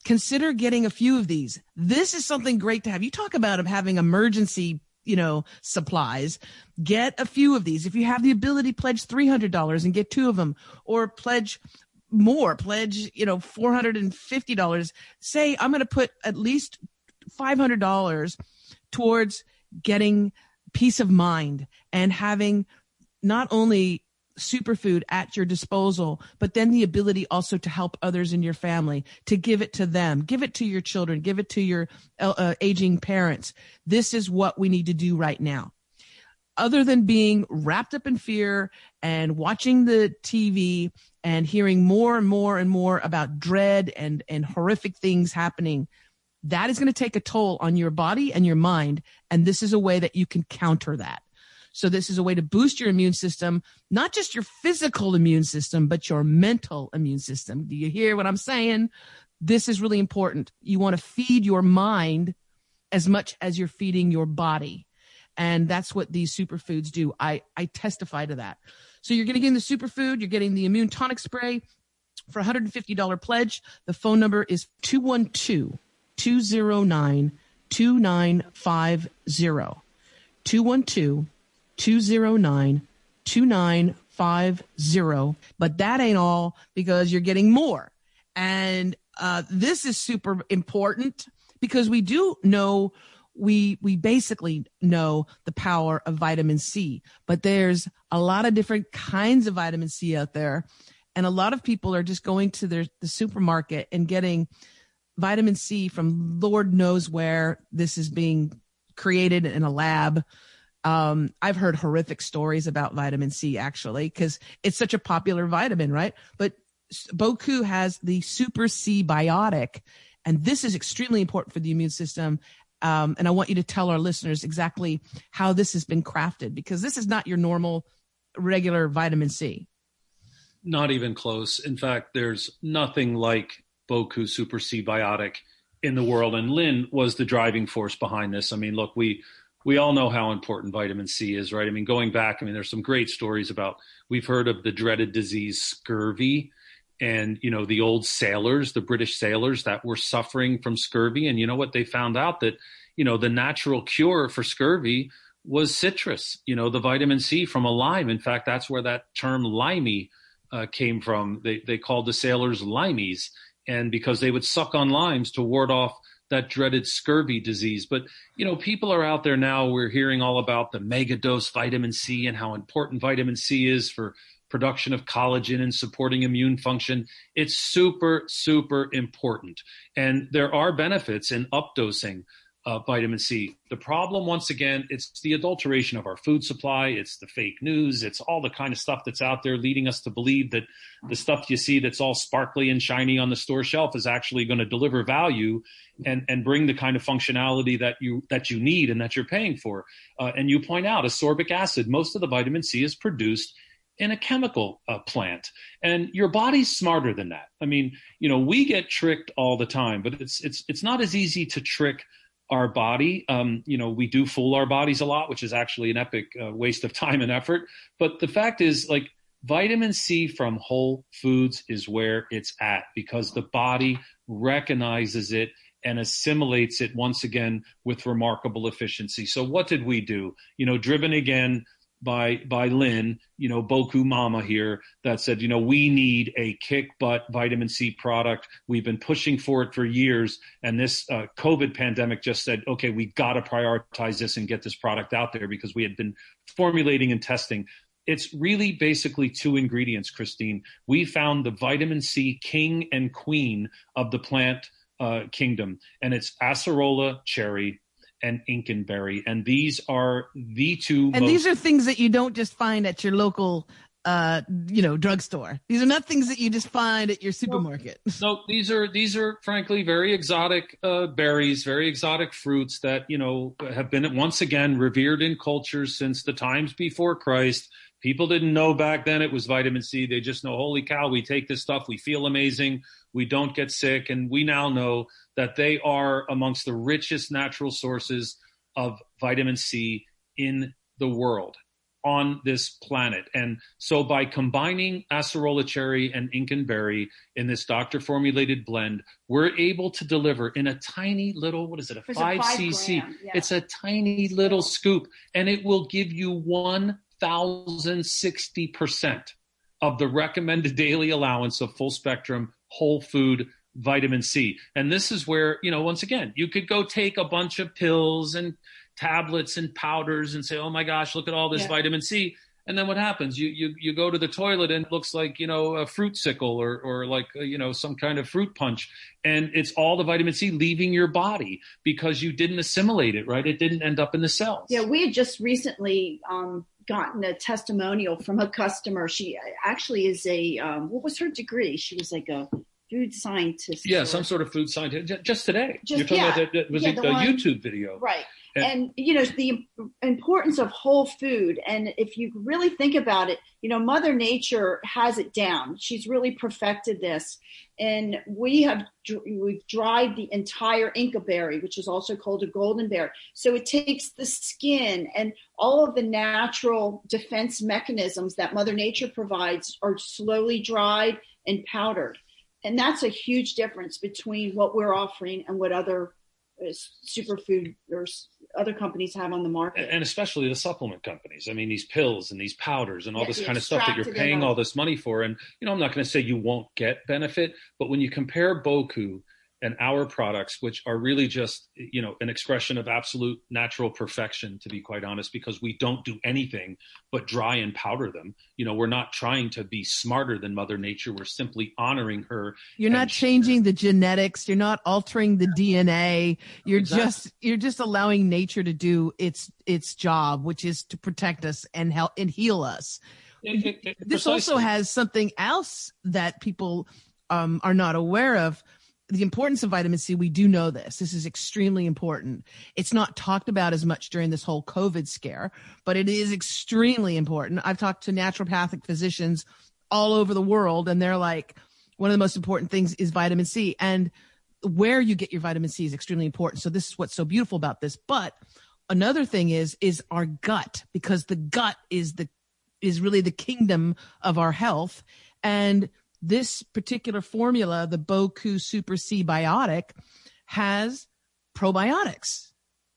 Speaker 3: consider getting a few of these. This is something great to have. You talk about having emergency, you know, supplies. Get a few of these. If you have the ability, pledge three hundred dollars and get two of them, or pledge more, pledge, you know, four hundred fifty dollars. Say, I'm going to put at least five hundred dollars towards getting peace of mind and having not only superfood at your disposal, but then the ability also to help others in your family, to give it to them, give it to your children, give it to your uh, aging parents. This is what we need to do right now. Other than being wrapped up in fear and watching the T V and hearing more and more and more about dread and, and horrific things happening, that is going to take a toll on your body and your mind. And this is a way that you can counter that. So this is a way to boost your immune system, not just your physical immune system, but your mental immune system. Do you hear what I'm saying? This is really important. You want to feed your mind as much as you're feeding your body. And that's what these superfoods do. I, I testify to that. So you're getting the superfood, you're getting the immune tonic spray for a one hundred fifty dollars pledge. The phone number is two one two, two zero nine, two nine five zero. two one two, two zero nine, two nine five zero. But that ain't all, because you're getting more. And uh, this is super important because we do know, we we basically know the power of vitamin C. But there's a lot of different kinds of vitamin C out there. And a lot of people are just going to their the supermarket and getting vitamin C from Lord knows where. This is being created in a lab. Um, I've heard horrific stories about vitamin C, actually, because it's such a popular vitamin, right? But Boku has the Super C Biotic, and this is extremely important for the immune system. Um, and I want you to tell our listeners exactly how this has been crafted, because this is not your normal, regular vitamin C.
Speaker 4: Not even close. In fact, there's nothing like Boku Super C Biotic in the world. And Lynn was the driving force behind this. I mean, look, we we all know how important vitamin C is, right? I mean, going back, I mean, there's some great stories about, we've heard of the dreaded disease scurvy, and, you know, the old sailors, the British sailors that were suffering from scurvy. And you know what? They found out that, you know, the natural cure for scurvy was citrus, you know, the vitamin C from a lime. In fact, that's where that term limey uh, came from. They, they called the sailors limeys, and because they would suck on limes to ward off that dreaded scurvy disease. But, you know, people are out there now, we're hearing all about the mega dose vitamin C and how important vitamin C is for production of collagen and supporting immune function. It's super, super important. And there are benefits in updosing uh, vitamin C. The problem, once again, it's the adulteration of our food supply. It's the fake news. It's all the kind of stuff that's out there leading us to believe that the stuff you see that's all sparkly and shiny on the store shelf is actually going to deliver value and, and bring the kind of functionality that you that you need and that you're paying for. Uh, and you point out ascorbic acid. Most of the vitamin C is produced in a chemical uh, plant, and your body's smarter than that. I mean, you know, we get tricked all the time, but it's it's it's not as easy to trick our body. Um, you know, we do fool our bodies a lot, which is actually an epic uh, waste of time and effort. But the fact is, like, vitamin C from whole foods is where it's at, because the body recognizes it and assimilates it once again with remarkable efficiency. So what did we do? You know, driven again by by Lynn, you know, Boku Mama here, that said, you know, we need a kick butt vitamin C product. We've been pushing for it for years. And this uh, COVID pandemic just said, okay, we got to prioritize this and get this product out there, because we had been formulating and testing. It's really basically two ingredients, Christine. We found the vitamin C king and queen of the plant uh, kingdom, and it's acerola cherry and Inkenberry. And these are the two.
Speaker 3: And
Speaker 4: most-
Speaker 3: these are things that you don't just find at your local, uh, you know, drugstore. These are not things that you just find at your supermarket.
Speaker 4: No, no these are, these are frankly very exotic uh, berries, very exotic fruits that, you know, have been once again revered in cultures since the times before Christ. People didn't know back then it was vitamin C. They just know, holy cow, we take this stuff, we feel amazing, we don't get sick. And we now know that they are amongst the richest natural sources of vitamin C in the world. on this planet. And so by combining acerola cherry and Incan berry in this doctor formulated blend, we're able to deliver in a tiny little, what is it, a
Speaker 5: It's
Speaker 4: five
Speaker 5: a five
Speaker 4: cc.
Speaker 5: gram, yeah.
Speaker 4: It's a tiny little scoop, and it will give you one thousand sixty percent of the recommended daily allowance of full spectrum whole food vitamin C. And this is where, you know, once again, you could go take a bunch of pills and tablets and powders and say, oh my gosh, look at all this
Speaker 5: Yeah.
Speaker 4: vitamin C. And then what happens? You, you, you go to the toilet and it looks like, you know, a fruit sickle or, or like, uh, you know, some kind of fruit punch. And it's all the vitamin C leaving your body because you didn't assimilate it, right? It didn't end up in the cells.
Speaker 5: Yeah, we had just recently um, gotten a testimonial from a customer. She actually is a, um, what was her degree? She was like a food scientist.
Speaker 4: Yeah,
Speaker 5: or,
Speaker 4: some sort of food scientist. Just today.
Speaker 5: Just-
Speaker 4: You're talking
Speaker 5: yeah.
Speaker 4: about that, that was
Speaker 5: Yeah,
Speaker 4: a,
Speaker 5: the
Speaker 4: a
Speaker 5: one-
Speaker 4: YouTube video.
Speaker 5: Right.
Speaker 4: And-
Speaker 5: And, you know, the importance of whole food. And if you really think about it, you know, Mother Nature has it down. She's really perfected this. And we have, we've dried the entire Inca berry, which is also called a golden berry. So it takes the skin and all of the natural defense mechanisms that Mother Nature provides are slowly dried and powdered. And that's a huge difference between what we're offering and what other uh, superfood or s- other companies have on the market.
Speaker 4: And especially the supplement companies. I mean, these pills and these powders and all
Speaker 5: Yeah,
Speaker 4: this
Speaker 5: the
Speaker 4: kind of stuff that you're
Speaker 5: extracted
Speaker 4: paying
Speaker 5: and all-
Speaker 4: all this money for. And, you know, I'm not going to say you won't get benefit, but when you compare Boku and our products, which are really just, you know, an expression of absolute natural perfection, to be quite honest, because we don't do anything but dry and powder them. You know, we're not trying to be smarter than Mother Nature. We're simply honoring her.
Speaker 3: You're not
Speaker 4: and-
Speaker 3: changing the genetics. You're not altering the D N A. You're
Speaker 4: Exactly.
Speaker 3: just you're just allowing nature to do its its job, which is to protect us and help and heal us.
Speaker 4: It- it- it-
Speaker 3: This also
Speaker 4: precisely.
Speaker 3: has something else that people um, are not aware of. The importance of vitamin C, we do know this. This is extremely important. It's not talked about as much during this whole COVID scare, but it is extremely important. I've talked to naturopathic physicians all over the world, and they're like, one of the most important things is vitamin C. And where you get your vitamin C is extremely important. So this is what's so beautiful about this. But another thing is, is our gut, because the gut is the, is really the kingdom of our health. And this particular formula, the Boku Super C Biotic, has probiotics.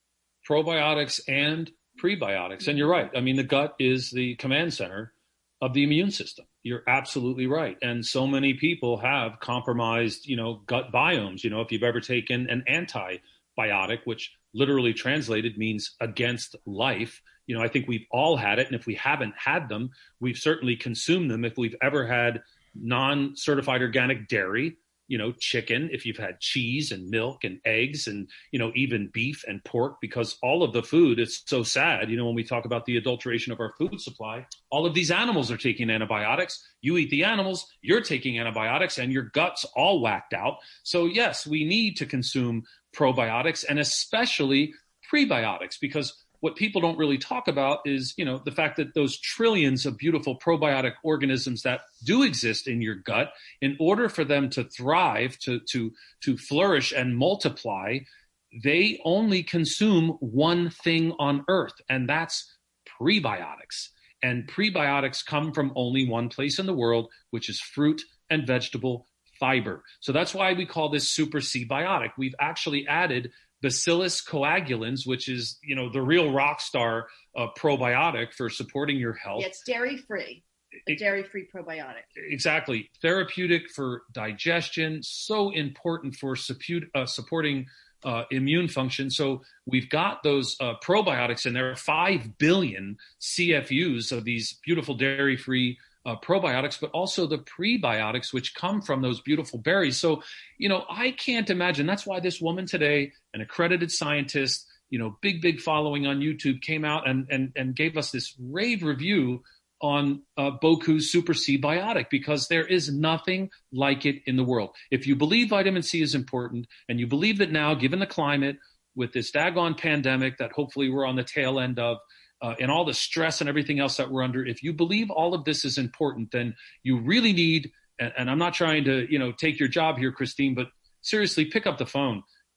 Speaker 4: Probiotics and prebiotics. And you're right. I mean, the gut is the command center of the immune system. You're absolutely right. And so many people have compromised, you know, gut biomes. You know, if you've ever taken an antibiotic, which literally translated means against life, you know, I think we've all had it. And if we haven't had them, we've certainly consumed them. If we've ever had non-certified organic dairy, you know, chicken, if you've had cheese and milk and eggs and, you know, even beef and pork, because all of the food, it's so sad, you know, when we talk about the adulteration of our food supply, all of these animals are taking antibiotics. You eat the animals, you're taking antibiotics, and your gut's all whacked out. So yes, we need to consume probiotics and especially prebiotics, because what people don't really talk about is, you know, the fact that those trillions of beautiful probiotic organisms that do exist in your gut, in order for them to thrive, to, to, to flourish and multiply, they only consume one thing on earth, and that's prebiotics. And prebiotics come from only one place in the world, which is fruit and vegetable fiber. So that's why we call this Super C Biotic. We've actually added Bacillus coagulans, which is, you know, the real rock star uh, probiotic for supporting your health.
Speaker 5: Yeah, it's dairy-free, a dairy-free probiotic.
Speaker 4: Exactly. Therapeutic for digestion, so important for suppu- uh, supporting uh, immune function. So we've got those uh, probiotics in there, five billion C F Us of these beautiful dairy-free Uh, probiotics, but also the prebiotics, which come from those beautiful berries. So, you know, I can't imagine. That's why this woman today, an accredited scientist, you know, big, big following on YouTube, came out and and, and gave us this rave review on uh, Boku's Super C Biotic, because there is nothing like it in the world. If you believe vitamin C is important, and you believe that now, given the climate, with this daggone pandemic that hopefully we're on the tail end of, Uh, and all the stress and everything else that we're under, if you believe all of this is important, then you really need, and, and I'm not trying to, you know, take your job here, Christine, but seriously, pick up the phone.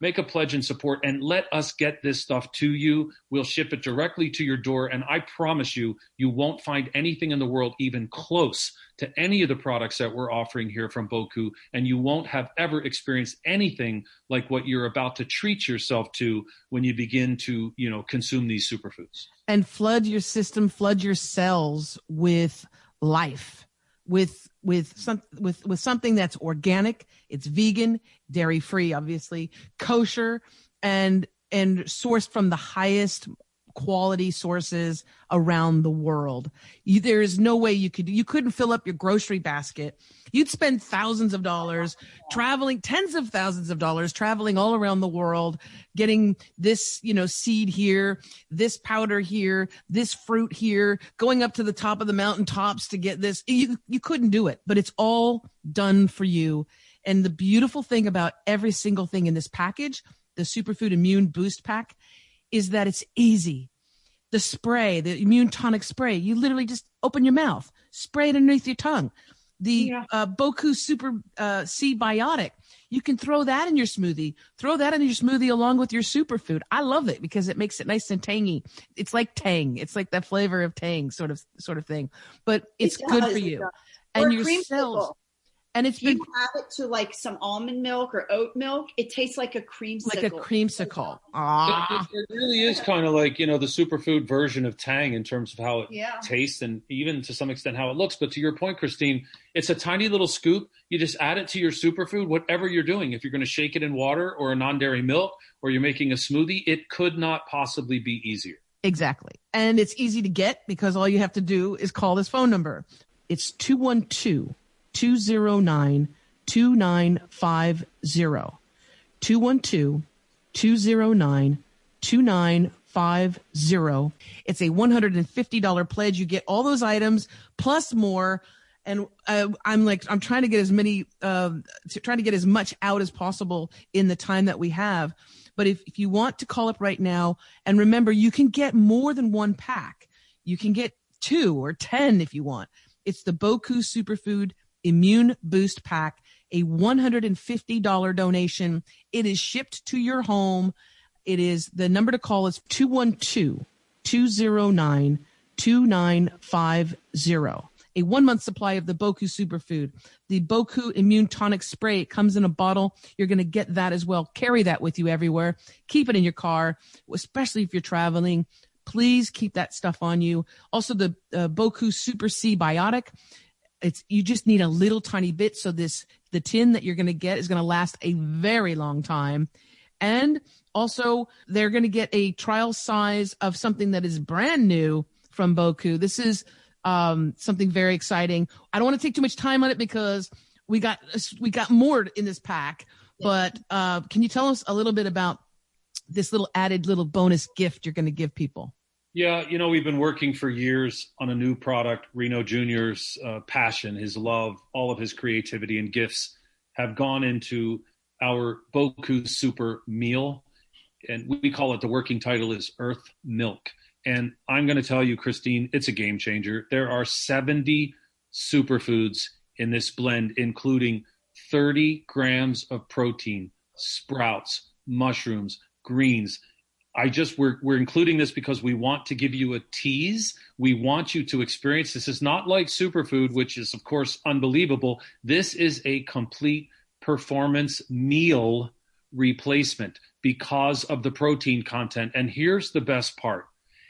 Speaker 4: make a pledge and support, and let us get this stuff to you. We'll ship it directly to your door. And I promise you, you won't find anything in the world even close to any of the products that we're offering here from Boku. And you won't have ever experienced anything like what you're about to treat yourself to when you begin to, you know, consume these superfoods.
Speaker 3: And flood your system, flood your cells with life, with with some with with something that's organic, it's vegan, dairy free, obviously, kosher, and and sourced from the highest quality sources around the world. You, there is no way you could you couldn't fill up your grocery basket. You'd spend thousands of dollars traveling, tens of thousands of dollars traveling all around the world, getting this, you know, seed here, this powder here, this fruit here, going up to the top of the mountaintops to get this. You you couldn't do it, but it's all done for you. And the beautiful thing about every single thing in this package, the Superfood Immune Boost Pack, is that it's easy. The spray, the immune tonic spray, you literally just open your mouth, spray it underneath your tongue. The yeah. uh, Boku Super uh, C Biotic, you can throw that in your smoothie. Throw that in your smoothie along with your superfood. I love it because it makes it nice and tangy. It's like Tang. It's like that flavor of Tang sort of sort of thing. But it's it good for you. And your cells. And it's
Speaker 5: if you
Speaker 3: been,
Speaker 5: add it to like some almond milk or oat milk, it tastes like a creamsicle.
Speaker 3: Like a creamsicle. Ah.
Speaker 4: It, it really is kind of like, you know, the superfood version of Tang in terms of how it
Speaker 5: yeah. tastes
Speaker 4: and even to some extent how it looks. But to your point, Christine, it's a tiny little scoop. You just add it to your superfood, whatever you're doing. If you're going to shake it in water or a non-dairy milk, or you're making a smoothie, it could not possibly be easier.
Speaker 3: Exactly. And it's easy to get because all you have to do is call this phone number. It's two one two, two zero nine, two nine five zero. two one two, two zero nine, two nine five zero. It's a one hundred fifty dollars pledge. You get all those items plus more. And uh, I'm like, I'm trying to get as many, uh, to, trying to get as much out as possible in the time that we have. But if, if you want to call up right now, and remember, you can get more than one pack. You can get two or ten if you want. It's the Boku Superfood Immune Boost Pack, a one hundred fifty dollars donation. It is shipped to your home. It is, the number to call is two one two, two zero nine, two nine five zero. A one month supply of the Boku Superfood. The Boku Immune Tonic Spray, it comes in a bottle. You're going to get that as well. Carry that with you everywhere. Keep it in your car, especially if you're traveling. Please keep that stuff on you. Also, the uh, Boku Super C Biotic. It's, you just need a little tiny bit. So this, the tin that you're going to get is going to last a very long time. And also they're going to get a trial size of something that is brand new from Boku. This is um, something very exciting. I don't want to take too much time on it because we got, we got more in this pack, but uh, can you tell us a little bit about this little added little bonus gift you're going to give people?
Speaker 4: Yeah, you know, we've been working for years on a new product. Reno Junior's uh, passion, his love, all of his creativity and gifts have gone into our Boku Super Meal. And we call it, the working title is Earth Milk. And I'm going to tell you, Christine, it's a game changer. There are seventy superfoods in this blend, including thirty grams of protein, sprouts, mushrooms, greens. I just, we're, we're including this because we want to give you a tease. We want you to experience. This is not like superfood, which is of course unbelievable. This is a complete performance meal replacement because of the protein content. And here's the best part.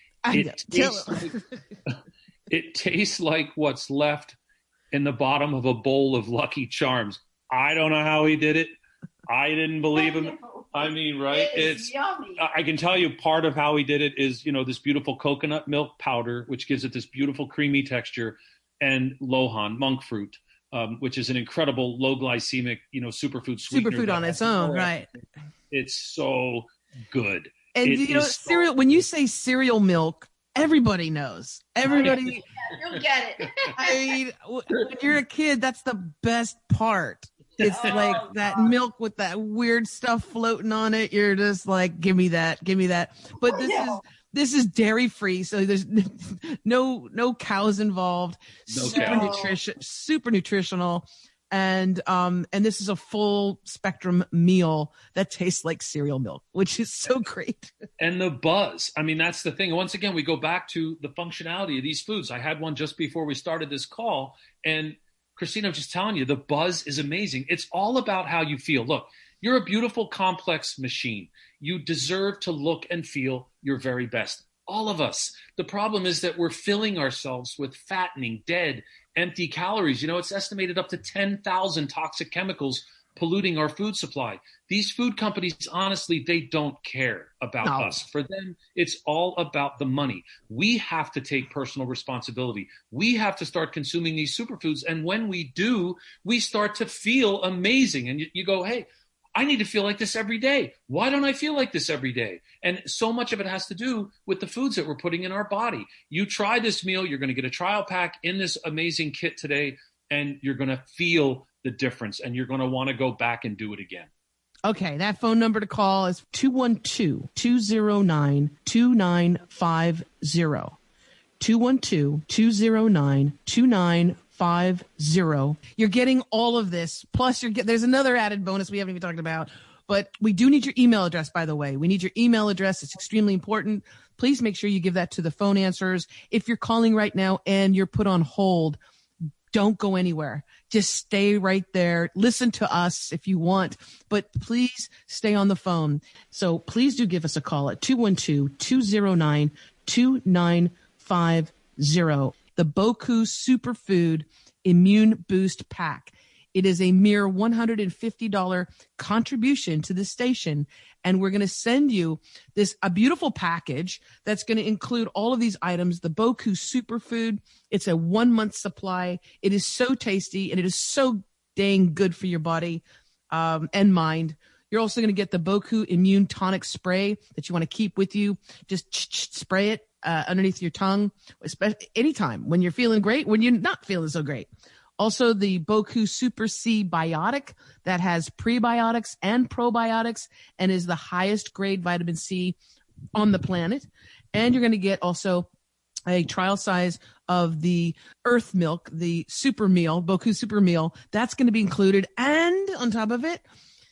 Speaker 4: It tastes, like, it tastes like what's left in the bottom of a bowl of Lucky Charms. I don't know how he did it. I didn't believe him. I mean, right?
Speaker 5: It
Speaker 4: it's
Speaker 5: yummy.
Speaker 4: I can tell you part of how he did it is, you know, this beautiful coconut milk powder, which gives it this beautiful creamy texture, and Lohan, monk fruit, um, which is an incredible low glycemic, you know, superfood sweetener.
Speaker 3: Superfood on its own, right?
Speaker 4: It's so good.
Speaker 3: And
Speaker 4: it
Speaker 3: you know,
Speaker 4: so
Speaker 3: cereal, when you say cereal milk, everybody knows. Everybody.
Speaker 5: Yeah, you'll get it.
Speaker 3: I mean, when you're a kid, that's the best part. It's oh, like that God. Milk with that weird stuff floating on it. You're just like, give me that, give me that. But this yeah. is this is dairy free, so there's no no cows involved.
Speaker 4: No
Speaker 3: super
Speaker 4: cow.
Speaker 3: nutrition, super nutritional. And, um, and this is a full spectrum meal that tastes like cereal milk, which is so great.
Speaker 4: And the buzz. I mean, that's the thing. Once again, we go back to the functionality of these foods. I had one just before we started this call. And Christina, I'm just telling you, the buzz is amazing. It's all about how you feel. Look, you're a beautiful, complex machine. You deserve to look and feel your very best. All of us. The problem is that we're filling ourselves with fattening, dead, empty calories. You know, it's estimated up to ten thousand toxic chemicals polluting our food supply. These food companies, honestly, they don't care about
Speaker 3: no.
Speaker 4: us. For them, it's all about the money. We have to take personal responsibility. We have to start consuming these superfoods. And when we do, we start to feel amazing. And you, you go, hey, I need to feel like this every day. Why don't I feel like this every day? And so much of it has to do with the foods that we're putting in our body. You try this meal, you're going to get a trial pack in this amazing kit today, and you're going to feel the difference, and you're going to want to go back and do it again.
Speaker 3: Okay, that phone number to call is two one two, two zero nine, two nine five zero. two one two, two zero nine, two nine five zero. You're getting all of this. Plus, you're get, there's another added bonus we haven't even talked about. But we do need your email address, by the way. We need your email address. It's extremely important. Please make sure you give that to the phone answerers. If you're calling right now and you're put on hold, don't go anywhere. Just stay right there. Listen to us if you want, but please stay on the phone. So please do give us a call at two one two, two zero nine, two nine five zero. The Boku Superfood Immune Boost Pack. It is a mere one hundred fifty dollars contribution to the station. And we're going to send you this, a beautiful package that's going to include all of these items. The Boku Superfood. It's a one month supply. It is so tasty and it is so dang good for your body, um, and mind. You're also going to get the Boku Immune Tonic Spray that you want to keep with you. Just spray it uh, underneath your tongue, especially anytime when you're feeling great, when you're not feeling so great. Also, the Boku Super C Biotic that has prebiotics and probiotics and is the highest grade vitamin C on the planet. And you're going to get also a trial size of the Earth Milk, the super meal, Boku Super Meal. That's going to be included. And on top of it,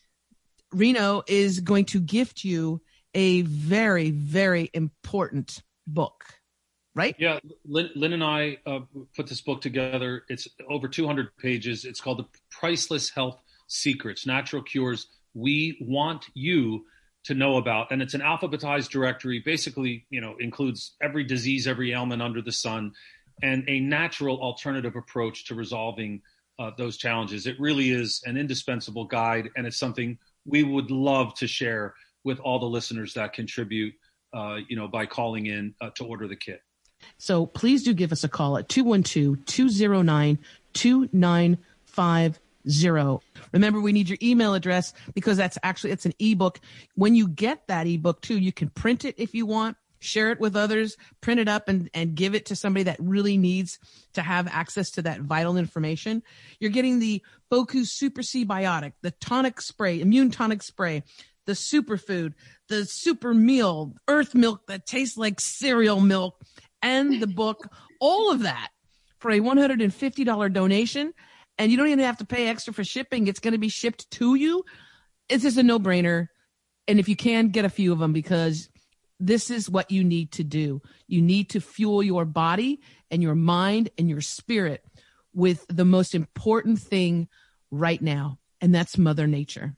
Speaker 3: Reno is going to gift you a very, very important book. Right?
Speaker 4: Yeah, Lynn, Lynn and I uh, put this book together. It's over two hundred pages. It's called The Priceless Health Secrets, Natural Cures We Want You to Know About. And it's an alphabetized directory, basically, you know, includes every disease, every ailment under the sun, and a natural alternative approach to resolving uh, those challenges. It really is an indispensable guide, and it's something we would love to share with all the listeners that contribute, uh, you know, by calling in uh, to order the kit.
Speaker 3: So please do give us a call at two one two, two zero nine, two nine five zero. Remember, we need your email address because that's actually, it's an ebook. When you get that ebook too, you can print it if you want, share it with others, print it up and, and give it to somebody that really needs to have access to that vital information. You're getting the Boku Super C Biotic, the tonic spray, immune tonic spray, the superfood, the super meal, Earth Milk that tastes like cereal milk, and the book, all of that for a one hundred fifty dollars donation. And you don't even have to pay extra for shipping. It's going to be shipped to you. It's just a no-brainer. And if you can, get a few of them because this is what you need to do. You need to fuel your body and your mind and your spirit with the most important thing right now, and that's Mother Nature.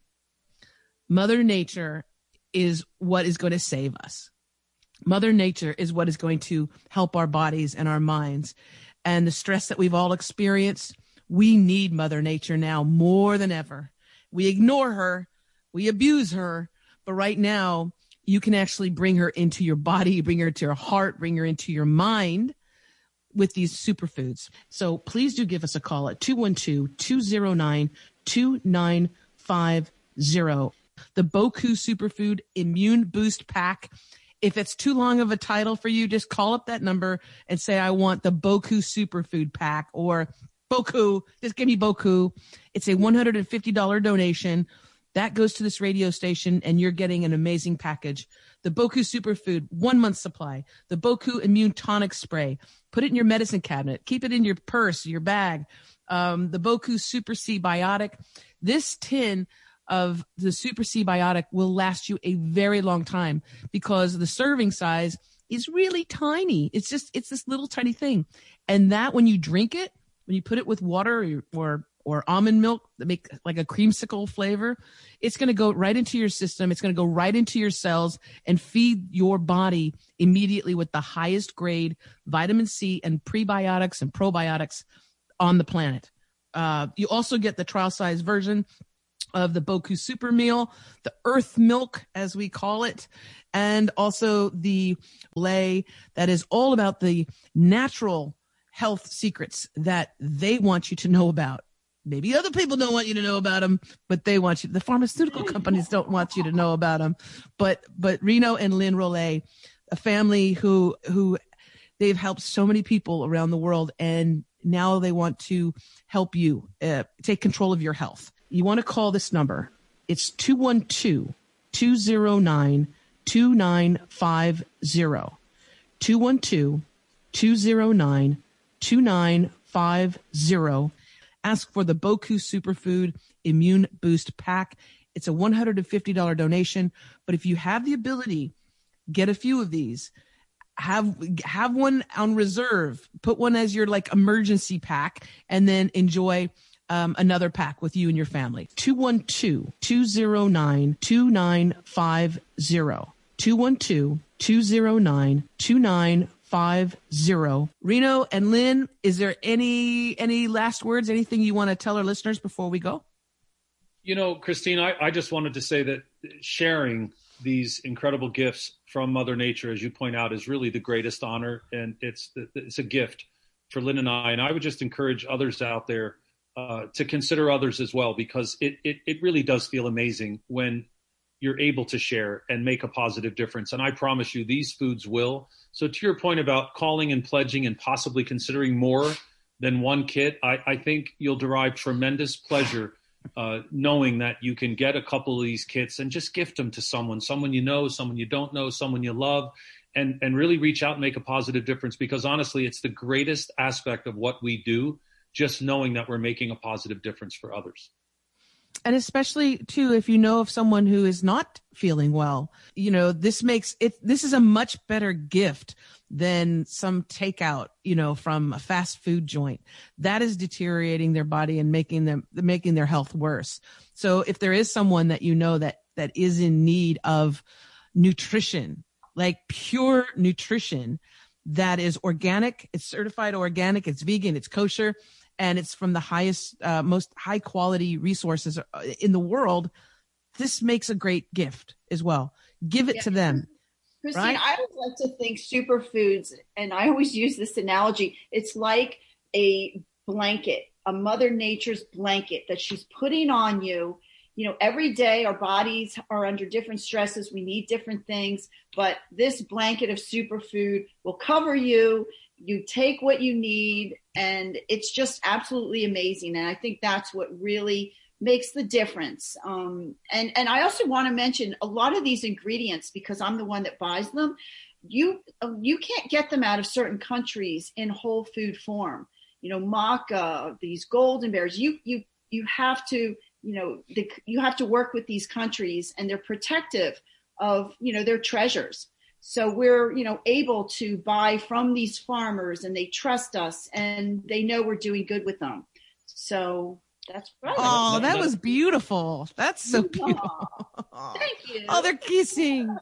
Speaker 3: Mother Nature is what is going to save us. Mother Nature is what is going to help our bodies and our minds. And the stress that we've all experienced, we need Mother Nature now more than ever. We ignore her, we abuse her, but right now you can actually bring her into your body, bring her to your heart, bring her into your mind with these superfoods. So please do give us a call at two one two, two zero nine, two nine five zero. The Boku Superfood Immune Boost Pack. If it's too long of a title for you, just call up that number and say, I want the Boku Superfood Pack or Boku. Just give me Boku. It's a one hundred fifty dollars donation. That goes to this radio station and you're getting an amazing package. The Boku Superfood, one month supply. The Boku Immune Tonic Spray. Put it in your medicine cabinet. Keep it in your purse, your bag. um, the Boku Super C Biotic. This tin of the Super C Biotic will last you a very long time because the serving size is really tiny. It's just, it's this little tiny thing. And that when you drink it, when you put it with water or, or or almond milk that make like a creamsicle flavor, it's going to go right into your system. It's going to go right into your cells and feed your body immediately with the highest grade vitamin C and prebiotics and probiotics on the planet. Uh, you also get the trial size version of the Boku Super Meal, the Earth Milk, as we call it, and also the Lay that is all about the natural health secrets that they want you to know about. Maybe other people don't want you to know about them, but they want you. The pharmaceutical companies don't want you to know about them. But but Reno and Lynn Rollet, a family who who they've helped so many people around the world, and now they want to help you uh, take control of your health. You want to call this number. It's two one two, two zero nine, two nine five zero. two one two, two zero nine, two nine five zero. Ask for the Boku Superfood Immune Boost Pack. It's a one hundred fifty dollars donation, but if you have the ability, get a few of these. Have have one on reserve. Put one as your like emergency pack, and then enjoy um, another pack with you and your family. two one two, two zero nine, two nine five zero. two one two, two zero nine, two nine five zero. Reno and Lynn, is there any any last words, anything you want to tell our listeners before we go?
Speaker 4: You know, Christine, I, I just wanted to say that sharing these incredible gifts from Mother Nature, as you point out, is really the greatest honor, and it's it's a gift for Lynn and I. And I would just encourage others out there uh, to consider others as well, because it, it it really does feel amazing when you're able to share and make a positive difference. And I promise you, these foods will. So to your point about calling and pledging and possibly considering more than one kit, I, I think you'll derive tremendous pleasure uh, knowing that you can get a couple of these kits and just gift them to someone, someone you know, someone you don't know, someone you love, and, and really reach out and make a positive difference. Because honestly, it's the greatest aspect of what we do, just knowing that we're making a positive difference for others.
Speaker 3: And especially too, if you know of someone who is not feeling well, you know, this makes it, this is a much better gift than some takeout, you know, from a fast food joint that is deteriorating their body and making them, making their health worse. So if there is someone that, you know, that, that is in need of nutrition, like pure nutrition that is organic, it's certified organic, it's vegan, it's kosher, and it's from the highest, uh, most high quality resources in the world, this makes a great gift as well. Give it yeah. to them.
Speaker 5: Christine,
Speaker 3: right?
Speaker 5: I always like to think superfoods, and I always use this analogy. It's like a blanket, a Mother Nature's blanket that she's putting on you. You know, every day our bodies are under different stresses. We need different things, but this blanket of superfood will cover you. You take what you need, and it's just absolutely amazing. And I think that's what really makes the difference. Um, and, and I also want to mention a lot of these ingredients, because I'm the one that buys them. You, you can't get them out of certain countries in whole food form. You know, maca, these golden bears, you, you, you have to, you know, the, you have to work with these countries, and they're protective of, you know, their treasures. So we're, you know, able to buy from these farmers, and they trust us, and they know we're doing good with them. So that's right.
Speaker 3: Oh, that was beautiful. That's so beautiful.
Speaker 5: Oh, thank you.
Speaker 3: Oh, they're kissing.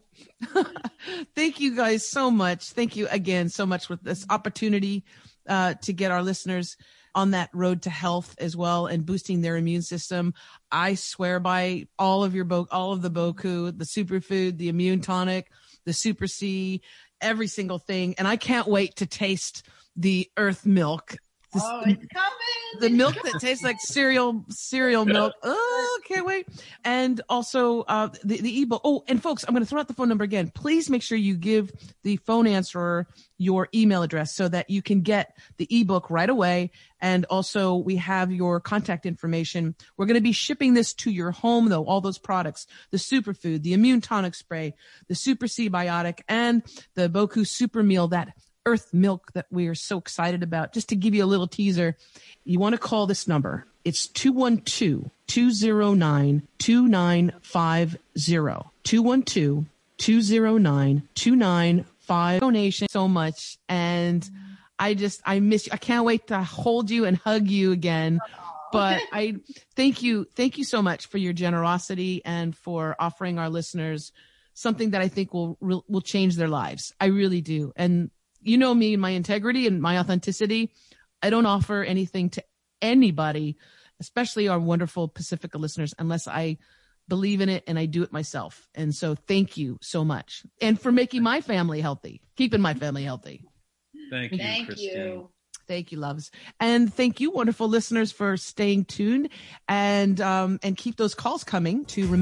Speaker 3: Thank you guys so much. Thank you again so much for this opportunity uh, to get our listeners on that road to health as well, and boosting their immune system. I swear by all of your bo- all of the Boku, the superfood, the immune tonic, the Super C, every single thing. And I can't wait to taste the Earth Milk. This,
Speaker 5: oh, it's coming.
Speaker 3: The
Speaker 5: it's
Speaker 3: milk
Speaker 5: coming.
Speaker 3: that tastes like cereal, cereal milk. Oh, can't wait. And also uh, the, the ebook. Oh, and folks, I'm going to throw out the phone number again. Please make sure you give the phone answerer your email address so that you can get the ebook right away. And also we have your contact information. We're going to be shipping this to your home, though, all those products, the superfood, the immune tonic spray, the Super C Biotic, and the Boku Super Meal, that Earth Milk that we are so excited about. Just to give you a little teaser, you want to call this number. It's two one two, two zero nine, two nine five zero. two one two, two zero nine, two nine five zero. Donation so much. And I just, I miss you. I can't wait to hold you and hug you again. But I thank you. Thank you so much for your generosity and for offering our listeners something that I think will, will change their lives. I really do. And you know me, my integrity and my authenticity. I don't offer anything to anybody, especially our wonderful Pacifica listeners, unless I believe in it and I do it myself. And so thank you so much. And for making my family healthy, keeping my family healtty.
Speaker 4: Thank you,
Speaker 5: Thank
Speaker 4: Christine.
Speaker 5: you.
Speaker 3: Thank you, loves. And thank you, wonderful listeners, for staying tuned and, um, and keep those calls coming to remember